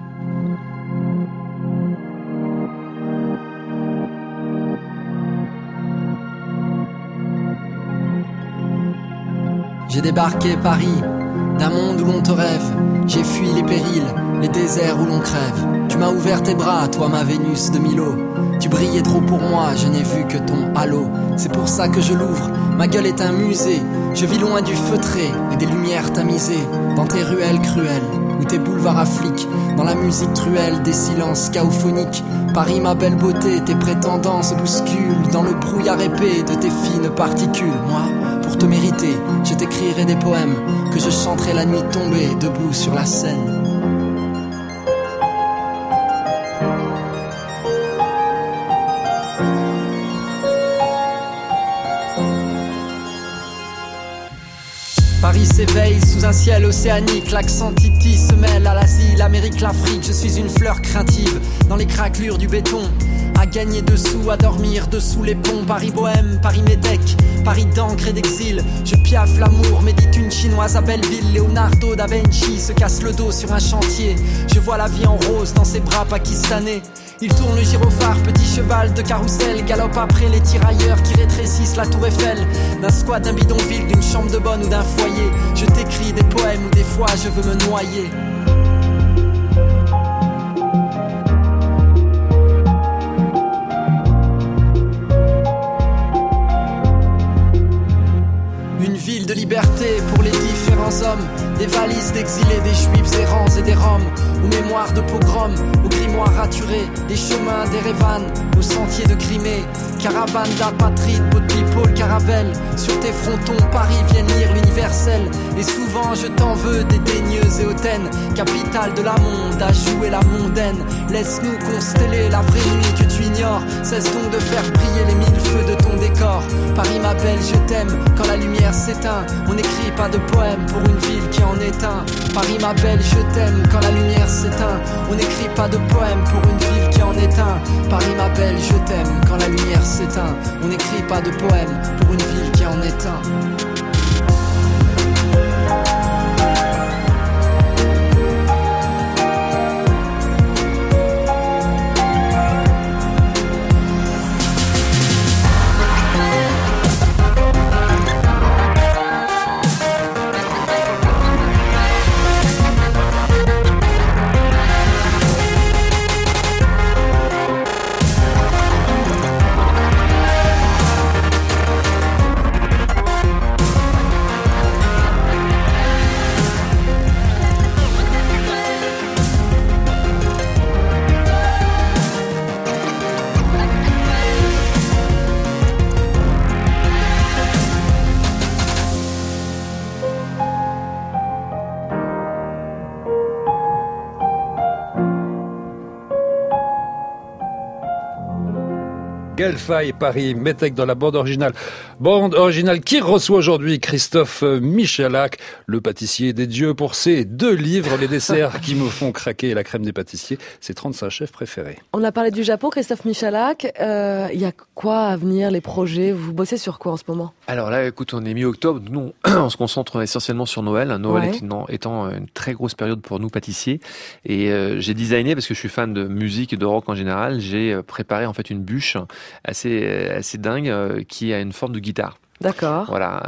J'ai débarqué Paris, d'un monde où l'on te rêve. J'ai fui les périls, les déserts où l'on crève. Tu m'as ouvert tes bras, toi ma Vénus de Milo. Tu brillais trop pour moi, je n'ai vu que ton halo. C'est pour ça que je l'ouvre, ma gueule est un musée. Je vis loin du feutré et des lumières tamisées. Dans tes ruelles cruelles, ou tes boulevards à flics. Dans la musique truelle des silences chaophoniques. Paris ma belle beauté, tes prétendants se bousculent. Dans le brouillard épais de tes fines particules. Moi, pour te mériter, je t'écrirai des poèmes que je chanterai la nuit tombée, debout sur la Seine. Paris s'éveille sous un ciel océanique. L'accent Titi se mêle à l'Asie, l'Amérique, l'Afrique. Je suis une fleur craintive dans les craquelures du béton. À gagner dessous, à dormir dessous les ponts. Paris bohème, Paris métèque, Paris d'encre et d'exil. Je piaffe l'amour, médite une chinoise à Belleville. Leonardo da Vinci se casse le dos sur un chantier. Je vois la vie en rose dans ses bras pakistanais. Il tourne le gyrophare, petit cheval de carrousel. Galope après les tirailleurs qui rétrécissent la tour Eiffel. D'un squat, d'un bidonville, d'une chambre de bonne ou d'un foyer. Je t'écris des poèmes où des fois je veux me noyer. Une ville de liberté pour les différents hommes. Des valises d'exilés, des juifs errants et des roms. Aux mémoires de pogroms, aux grimoires raturés. Des chemins, des révanes, aux sentiers de Crimée. Caravane d'apatrides, beau de people, caravelle. Sur tes frontons, Paris viennent lire l'universel. Et souvent je t'en veux, dédaigneuse et hautaine. Capitale de la monde, à jouer la mondaine. Laisse-nous consteller la vraie nuit que tu ignores. Cesse donc de faire briller les 1000 feux de ton décor. Paris ma belle, je t'aime quand la lumière s'éteint. On n'écrit pas de poème pour une ville qui en est un. Paris ma belle, je t'aime quand la lumière s'éteint. On n'écrit pas de poème pour une ville qui en est un. Paris ma belle, je t'aime quand la lumière s'éteint. On n'écrit pas de poème pour une ville qui en est un. Gaël Faye, Paris, Métèque dans la bande originale. Bande originale qui reçoit aujourd'hui Christophe Michalak, le pâtissier des dieux, pour ses 2 livres, les desserts qui me font craquer et la crème des pâtissiers, ses 35 chefs préférés. On a parlé du Japon, Christophe Michalak. Il y a quoi à venir, les projets? Vous bossez sur quoi en ce moment? Alors là, écoute, on est mi-octobre. Nous, on se concentre essentiellement sur Noël. Noël étant une très grosse période pour nous pâtissiers. Et j'ai designé, parce que je suis fan de musique et de rock en général, j'ai préparé en fait une bûche assez dingue qui a une forme de guitare. D'accord. Voilà.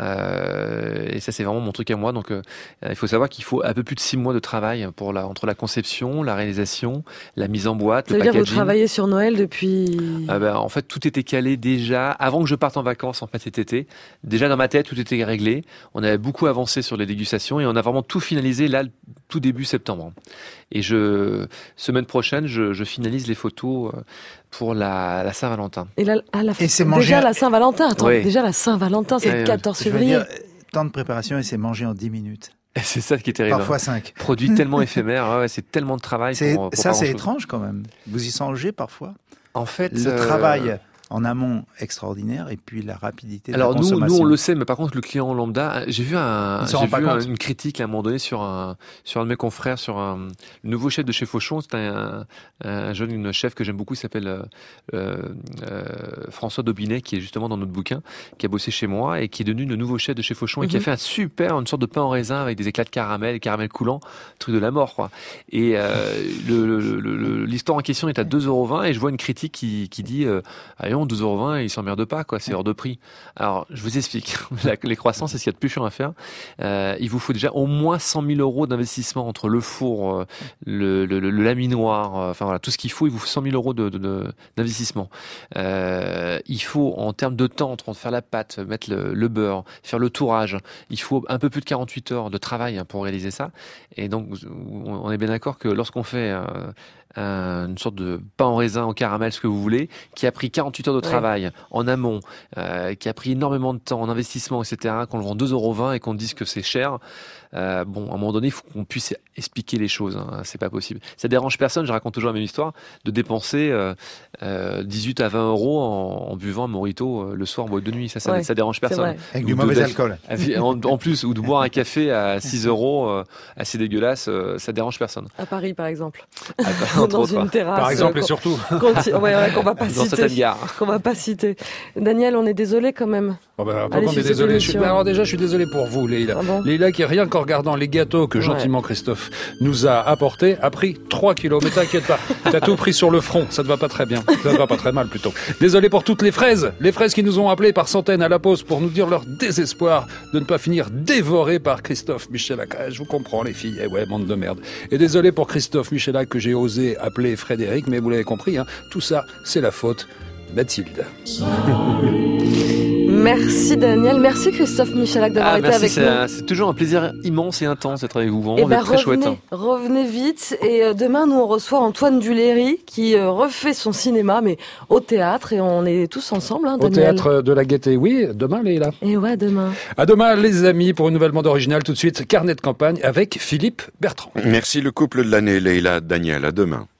Et ça, c'est vraiment mon truc à moi. Donc, il faut savoir qu'il faut un peu plus de 6 mois de travail entre la conception, la réalisation, la mise en boîte, le packaging. Ça veut dire que vous travaillez sur Noël depuis... En fait, tout était calé déjà avant que je parte en vacances en fait cet été. Déjà dans ma tête, tout était réglé. On avait beaucoup avancé sur les dégustations et on a vraiment tout finalisé là, tout début septembre. Et semaine prochaine, je finalise les photos pour la Saint-Valentin. Et c'est déjà la Saint-Valentin. Attends, oui. Déjà la Saint-Valentin, c'est le 14 février. Je veux dire, temps de préparation et c'est mangé en 10 minutes. C'est ça qui est terrible. Parfois 5. Produit tellement éphémère, c'est tellement de travail. Pour ça, c'est étrange quand même. Vous y songez parfois? En fait, le travail en amont extraordinaire et puis la rapidité de la consommation. Alors nous on le sait, mais par contre le client lambda, j'ai vu une critique à un moment donné sur un de mes confrères, sur le nouveau chef de chez Fauchon. C'est un jeune chef que j'aime beaucoup, il s'appelle François Daubinet, qui est justement dans notre bouquin, qui a bossé chez moi et qui est devenu le nouveau chef de chez Fauchon et qui a fait une sorte de pain en raisin avec des éclats de caramel coulant, truc de la mort quoi. Et l'histoire en question est à 2,20 € et je vois une critique qui dit 2,20 €, ils s'emmerdent pas, quoi. C'est hors de prix. Alors, je vous explique. Les croissants, c'est ce qu'il y a de plus chiant à faire. Il vous faut déjà au moins 100 000 € d'investissement entre le four, le laminoir, enfin voilà, tout ce qu'il faut. Il vous faut 100 000 € d'investissement. Il faut, en termes de temps, entre faire la pâte, mettre le beurre, faire le tourage, il faut un peu plus de 48 heures de travail pour réaliser ça. Et donc, on est bien d'accord que lorsqu'on fait une sorte de pain en raisin au caramel, ce que vous voulez, qui a pris 48 heures de travail en amont, qui a pris énormément de temps en investissement, etc., qu'on le vend 2,20 € et qu'on dise que c'est cher. À un moment donné, il faut qu'on puisse expliquer les choses. C'est pas possible. Ça dérange personne. Je raconte toujours la même histoire de dépenser 18 à 20 € en buvant un mojito le soir en boîte de nuit. Ça dérange personne. Avec du mauvais alcool. En plus, ou de boire un café à 6 € assez dégueulasse, ça dérange personne. À Paris, par exemple. Dans une terrasse. Par exemple et surtout. Qu'on va pas dans citer. cette gare. Qu'on va pas citer. Daniel, on est désolé quand même. Pourquoi on est désolé? Alors déjà, je suis désolé pour vous, Leïla. Ah bon? Leïla, qui rien qu'en regardant les gâteaux que gentiment Christophe nous a apportés, a pris 3 kilos. Mais t'inquiète pas, t'as tout pris sur le front. Ça te va pas très bien. Ça te va pas très mal plutôt. Désolé pour toutes les fraises qui nous ont appelés par centaines à la pause pour nous dire leur désespoir de ne pas finir dévorés par Christophe Michalak. Je vous comprends, les filles. Bande de merde. Et désolé pour Christophe Michalak que j'ai osé appeler Frédéric, mais vous l'avez compris, tout ça, c'est la faute Mathilde. Merci Daniel, merci Christophe Michalak d'avoir été avec nous. C'est toujours un plaisir immense et intense d'être avec vous. Vraiment, très chouette. Revenez vite. Et demain, nous on reçoit Antoine Duléry qui refait son cinéma, mais au théâtre. Et on est tous ensemble, Daniel. Au théâtre de la Gaîté, oui. Demain, Leïla. Et demain. À demain, les amis, pour une nouvelle bande originale. Tout de suite, Carnet de campagne avec Philippe Bertrand. Merci le couple de l'année, Leïla, Daniel. À demain.